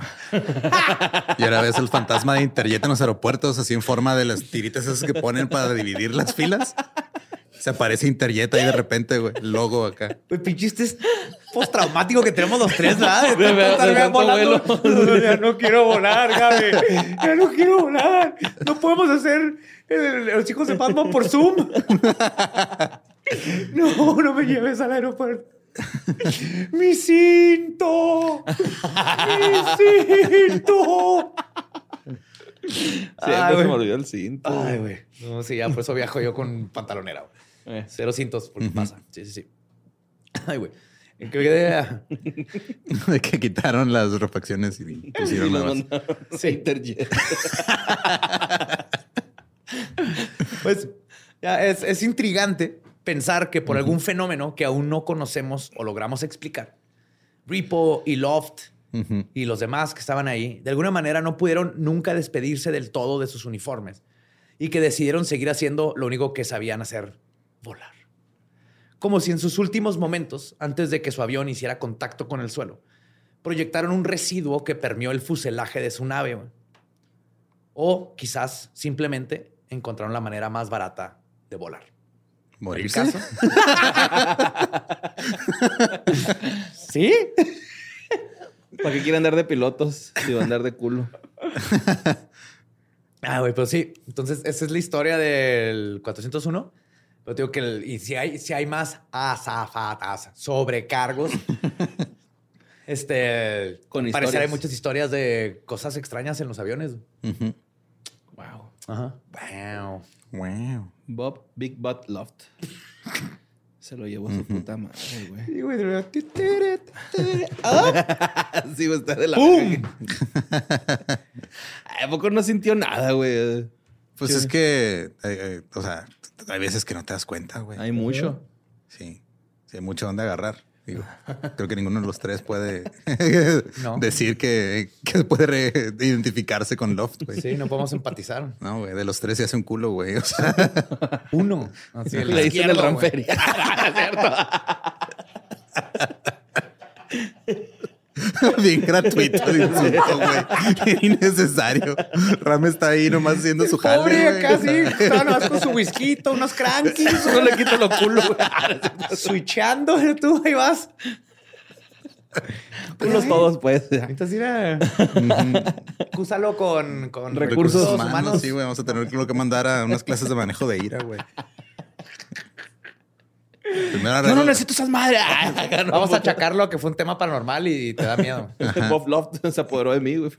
Y ahora ves el fantasma de Interjet en los aeropuertos, así en forma de las tiritas esas que ponen para dividir las filas. Se aparece Interjet ahí de repente, güey. El logo acá. Pues pinchiste postraumático que tenemos los tres, ¿verdad? Ya no quiero volar, Gaby. Ya no quiero volar. No podemos hacer los hijos de Batman por Zoom. No me lleves al aeropuerto. ¡Mi cinto! ¡Mi cinto! Siempre se me olvidó el cinto. Ay, güey. No, sí, ya por eso viajo yo con pantalonera. Cero cintos, porque pasa. Sí. Ay, güey. ¿En qué idea? De que quitaron las refacciones y pusieron nuevas. Sí, Interjet. Pues ya es intrigante pensar que por algún fenómeno que aún no conocemos o logramos explicar, Repo y Loft y los demás que estaban ahí, de alguna manera no pudieron nunca despedirse del todo de sus uniformes y que decidieron seguir haciendo lo único que sabían hacer, volar. Como si en sus últimos momentos, antes de que su avión hiciera contacto con el suelo, proyectaron un residuo que permeó el fuselaje de su nave. O quizás simplemente encontraron la manera más barata de volar. ¿Morirse? ¿Sí? ¿Para qué quiere andar de pilotos si va a andar de culo? Güey, pero sí. Entonces, esa es la historia del 401. Pero digo que y si hay más azafatas, sobrecargos, con al parecer historias. hay muchas historias de cosas extrañas en los aviones. Wow. Ajá. Wow. Bob Big Butt Loft. Se lo llevó su puta madre, güey. Sí, güey. Sí, güey, está de la... ¡Pum! ¿A poco no sintió nada, güey? Pues es que, o sea, hay veces que no te das cuenta, güey. Hay mucho. Sí, hay mucho donde agarrar. Digo, creo que ninguno de los tres puede decir que puede identificarse con Loft, güey. Sí, no podemos empatizar. No, güey, de los tres se hace un culo, güey. O sea, uno. Así, el Le dicen el izquierdo, Ramferia. bien gratuito de insulto, güey. Bien innecesario. Ram está ahí nomás haciendo su jale, pobre güey. acá, sí. Estaba nomás con su whisky, unos crankies. No le quito lo culo, güey. Switchando, tú ahí vas. Culos todos, pues. Entonces, mira. Úsalo con Recursos humanos. Sí, güey. Vamos a tener que mandar a unas clases de manejo de ira, güey. Yo no necesito esas madres. Vamos a achacarlo a que fue un tema paranormal y te da miedo. Bob Loft se apoderó de mí, güey.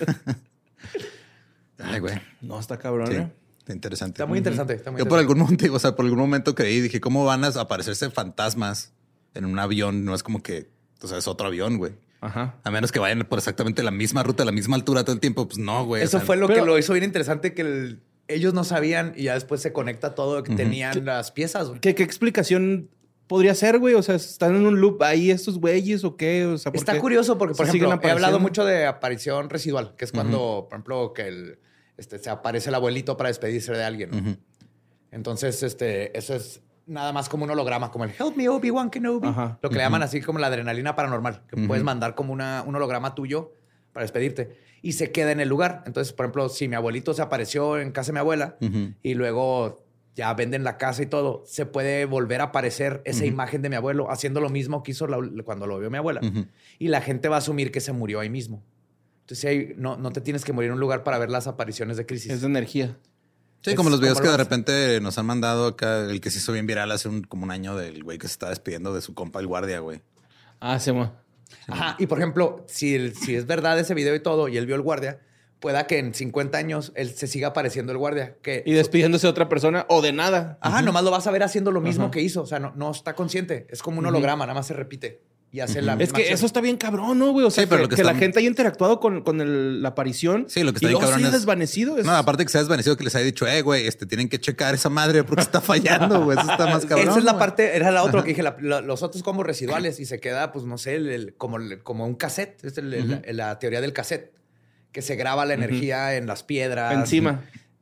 Ay, güey. No, está cabrón, Sí, ¿eh? está interesante. Está muy interesante. Está muy Yo por interesante. algún momento creí, dije, ¿cómo van a aparecerse fantasmas en un avión? No es como que, o sea, es otro avión, güey. Ajá. A menos que vayan por exactamente la misma ruta, a la misma altura todo el tiempo. Pues no, güey. Eso o sea, fue lo que lo hizo bien interesante, que ellos no sabían y ya después se conecta todo, que tenían las piezas, güey. ¿Qué explicación podría ser, güey? O sea, ¿están en un loop ahí estos güeyes o qué? O sea, ¿por Está qué curioso porque, por se siguen ejemplo, he hablado apareciendo? mucho de aparición residual, que es cuando, por ejemplo, que se aparece el abuelito para despedirse de alguien, ¿no? Entonces, eso es nada más como un holograma, como el Help me, Obi-Wan Kenobi. Ajá. Lo que le llaman así como la adrenalina paranormal, que puedes mandar como un holograma tuyo para despedirte y se queda en el lugar. Entonces, por ejemplo, si mi abuelito se apareció en casa de mi abuela y luego ya venden la casa y todo, se puede volver a aparecer esa imagen de mi abuelo haciendo lo mismo que hizo cuando lo vio mi abuela. Y la gente va a asumir que se murió ahí mismo. Entonces, no te tienes que morir en un lugar para ver las apariciones de crisis. Es de energía. Sí, como los videos que de repente nos han mandado acá, el que se hizo bien viral hace como un año del güey que se está despidiendo de su compa, el guardia, güey. Ah, se mo. Ajá. Y por ejemplo, si es verdad ese video y todo, y él vio el guardia, pueda que en 50 años él se siga apareciendo el guardia. Y despidiéndose de otra persona o de nada. Ajá, nomás lo vas a ver haciendo lo mismo que hizo. O sea, no está consciente. Es como un holograma, nada más se repite. Y hace la Es misma que acción. eso está bien cabrón, ¿no, güey? O sea, Sí, pero que, lo que la está- gente haya interactuado con la aparición. Sí, lo que está y bien luego cabrón se haya es- desvanecido. No, aparte que se ha desvanecido, que les haya dicho, güey, tienen que checar esa madre porque está fallando, güey. Eso está más cabrón. Esa es la güey. parte, era la otra que dije, los otros como residuales y se queda, pues no sé, como un cassette. Es la teoría del cassette, que se graba la energía en las piedras. Encima.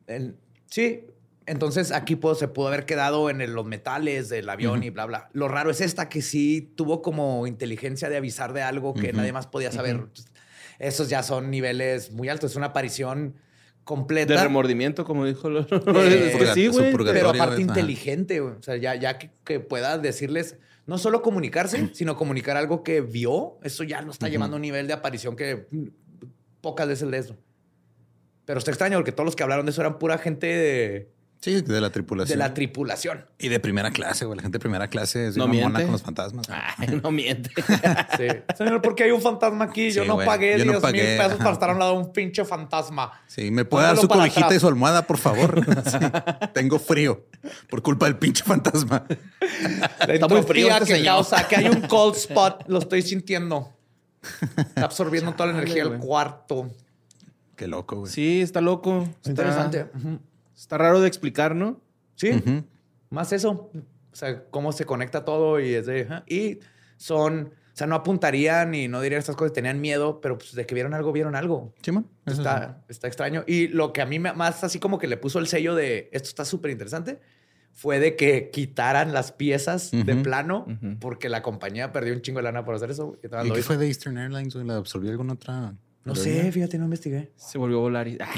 Sí. Entonces aquí se pudo haber quedado en los metales del avión y bla, bla. Lo raro es esta que sí tuvo como inteligencia de avisar de algo que nadie más podía saber. Esos ya son niveles muy altos. Es una aparición completa. De remordimiento, como dijo. Es que purga- sí, su güey. purgatorio. Pero Ajá. aparte inteligente, güey. O sea, ya que pueda decirles, no solo comunicarse, sino comunicar algo que vio. Eso ya lo está llevando a un nivel de aparición que pocas veces de eso. Pero está extraño porque todos los que hablaron de eso eran pura gente Sí, de la de tripulación. la tripulación. Y de primera clase, güey. La gente de primera clase es No una mona miente. con los fantasmas. Ay, no miente. Sí. Señor, ¿por qué hay un fantasma aquí? Yo Sí, no güey. pagué Yo no 10,000 pagué, pesos ajá. para estar a un lado de un pinche fantasma. Sí, ¿me puede dar su Póngalo para cobijita atrás. y su almohada, por favor? Sí, tengo frío por culpa del pinche fantasma. Está muy frío fría este que señor. causa que hay un cold spot. Lo estoy sintiendo. Está absorbiendo toda la energía del güey. cuarto. Qué loco, güey. Sí, está loco. Está Interesante. Ujú. Está raro de explicar, ¿no? Sí, más eso. O sea, cómo se conecta todo y es de... ajá. Y o sea, no apuntarían y no dirían estas cosas, tenían miedo, pero pues de que vieron algo. Sí, man. Eso Está extraño. Y lo que a mí más así como que le puso el sello de esto está súper interesante fue de que quitaran las piezas de plano porque la compañía perdió un chingo de lana por hacer eso. Y sí. ¿Y qué fue de Eastern Airlines? Güey? ¿La absorbió alguna otra? No aerolínea? sé, fíjate, no investigué. Se volvió a volar y...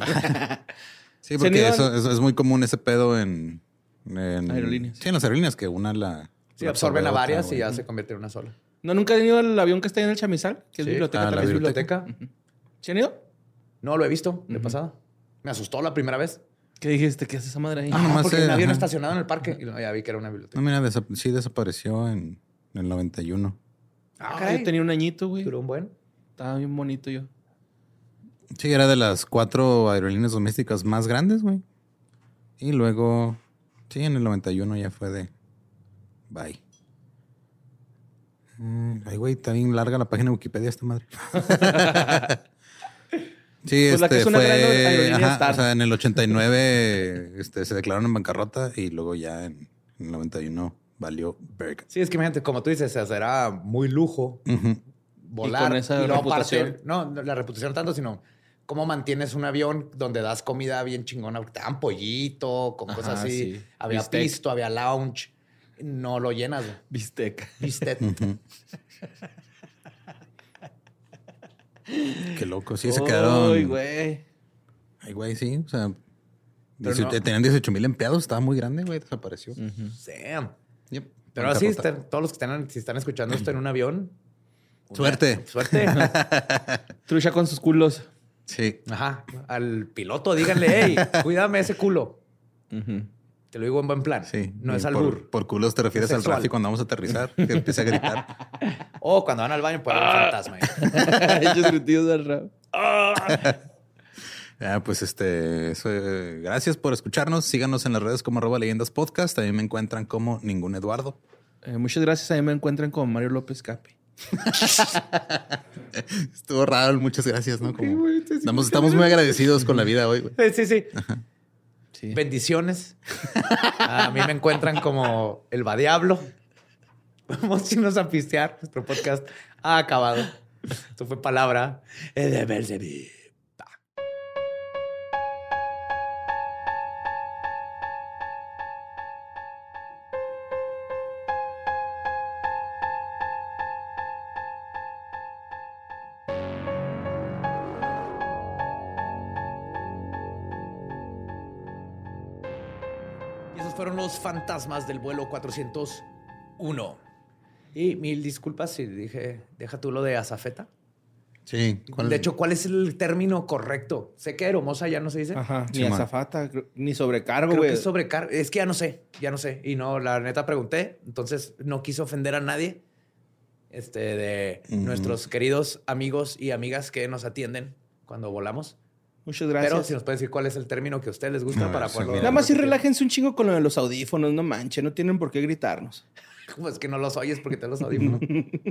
Sí, porque han ido eso es muy común ese pedo en Aerolíneas. Sí, en las aerolíneas, que una la... Sí, la absorben a absorbe varias otra, y ya güey. se convierte en una sola. ¿No nunca han ido al avión que está ahí en el Chamizal? Que es Sí. biblioteca Ah, la también. ¿Es biblioteca? ¿Sí han ido? No, lo he visto de pasada. Me asustó la primera vez. ¿Qué dijiste? ¿Qué hace esa madre ahí? Ah, nomás porque sé, un avión ajá. estacionado en el parque. Y ya vi que era una biblioteca. No, mira, sí desapareció en el 91. Yo tenía un añito, güey. Duró un buen. Estaba bien bonito yo. Sí, era de las 4 aerolíneas domésticas más grandes, güey. Y luego, sí, en el 91 ya fue de... Bye. Ay, güey, está bien larga la página de Wikipedia esta madre. Sí, Pues la que es una gran aerolínea Star. o sea, en el 89 se declararon en bancarrota y luego ya en el 91 valió verga. Sí, es que imagínate, como tú dices, o sea, era muy lujo Ujú. volar. Y con esa luego reputación. aparte, no la reputación tanto, sino cómo mantienes un avión donde das comida bien chingona. Te dan pollito, con Ajá, cosas así. sí. Había Bistec. pisto, había lounge. No lo llenas, güey. Bistec. Bistec. Qué loco. Sí, se quedaron... Ay, güey. Ay, güey, sí. O sea, Pero no. tenían 18,000 empleados. Estaba muy grande, güey. Desapareció. Damn. Yep. Pero así, Bancarrota. todos los que si están escuchando esto en un avión. Suerte. Suerte. Trucha con sus culos. Sí. Ajá. Al piloto, díganle, hey, cuídame ese culo. Te lo digo en buen plan. Sí. No Y es albur. Por culos te refieres al Sexual. Rafi cuando vamos a aterrizar, que empieza a gritar. O cuando van al baño puede haber un fantasma. Ellos gritidos del rap. Pues gracias por escucharnos. Síganos en las redes como @leyendaspodcast. También me encuentran como Ningún Eduardo. Muchas gracias. A mí me encuentran con Mario López Capi. Estuvo raro, muchas gracias, ¿no? Como, güey, estamos muy agradecidos con la vida hoy, güey. Sí. Sí. Bendiciones. A mí me encuentran como el va diablo. Vamos a irnos a pistear. Nuestro podcast ha acabado. Esto fue palabra de Belzebub. Y esos fueron los fantasmas del vuelo 401. Y mil disculpas si dije, deja tú lo de azafeta. Sí. De hecho, ¿cuál es el término correcto? Sé que aeromosa ya no se dice. Ajá. Sí, Ni man. azafata, ni sobrecargo, Creo güey. que es sobrecarga. Es que ya no sé. Y no, la neta pregunté. Entonces no quise ofender a nadie de nuestros queridos amigos y amigas que nos atienden cuando volamos. Muchas gracias. Pero si nos puede decir cuál es el término que a ustedes les gusta A para ver, poderlo... sí, Nada más si repetir. relájense un chingo con lo de los audífonos, no manches, no tienen por qué gritarnos. Pues que no los oyes porque te los audífonos.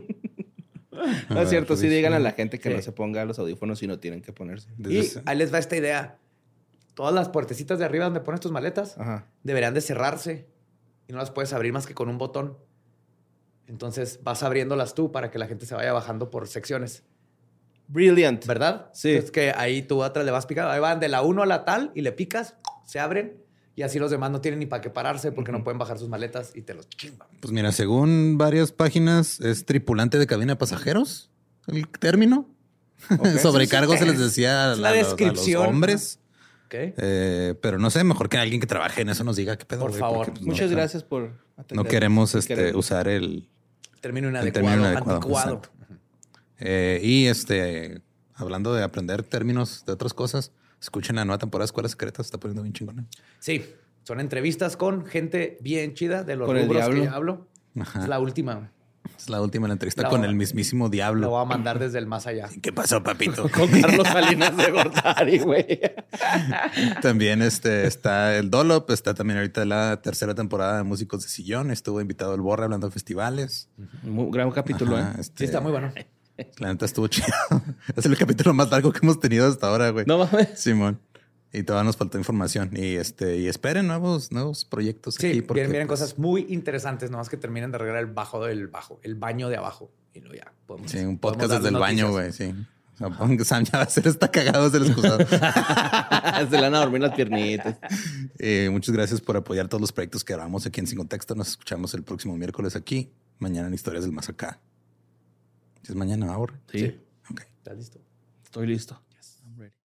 No es cierto, pues sí sí. digan a la gente que Sí. no se ponga los audífonos si no tienen que ponerse. Y ahí les va esta idea. Todas las puertecitas de arriba donde pones tus maletas Ajá. deberían de cerrarse y no las puedes abrir más que con un botón. Entonces vas abriéndolas tú para que la gente se vaya bajando por secciones. Brilliant. ¿Verdad? Sí. Entonces que ahí tú atrás le vas picando. Ahí van de la 1 a la tal y le picas, se abren y así los demás no tienen ni para qué pararse porque no pueden bajar sus maletas y te los chingan. Pues mira, según varias páginas, es tripulante de cabina de pasajeros el término. Sobrecargo se les decía Es la a descripción. los hombres. ¿Ok? Pero no sé, mejor que alguien que trabaje en eso nos diga qué pedo. Por güey, favor. porque, pues, Muchas no, gracias por No atendernos. queremos Sí queremos. usar el Término el inadecuado, término inadecuado, anticuado. exacto. Y hablando de aprender términos de otras cosas, escuchen la nueva temporada de Escuelas Secretas, se está poniendo bien chingona. Sí, son entrevistas con gente bien chida de los Con el rubros que diablo. hablo. Ajá. Es la última. Es la última la entrevista La- con el mismísimo Lo diablo. voy a mandar desde el más allá. ¿Qué pasó, papito? Con Carlos Salinas de Gortari, güey. También está el Dolop, está también ahorita la tercera temporada de Músicos de Sillón. Estuvo invitado el Borre hablando de festivales. Gran capítulo, Ajá, ¿eh? Sí, está muy bueno. La neta estuvo chido. Es el capítulo más largo que hemos tenido hasta ahora, güey. No mames. Simón. Y todavía nos faltó información. Y esperen nuevos proyectos Sí, aquí. Porque, vienen pues, cosas muy interesantes, nomás que terminen de arreglar el bajo, el baño de abajo. Y luego ya podemos. Sí, un podemos podcast dar desde el baño, noticias. güey, sí. O sea, ponga- Sam ya va a ser está cagado desde el excusado. Se le van a dormir las piernitas. Muchas gracias por apoyar todos los proyectos que grabamos aquí en Sin Contexto. Nos escuchamos el próximo miércoles aquí. Mañana en Historias del Más Acá. ¿Es mañana, ahora? Sí. Ok. ¿Estás listo? Estoy listo.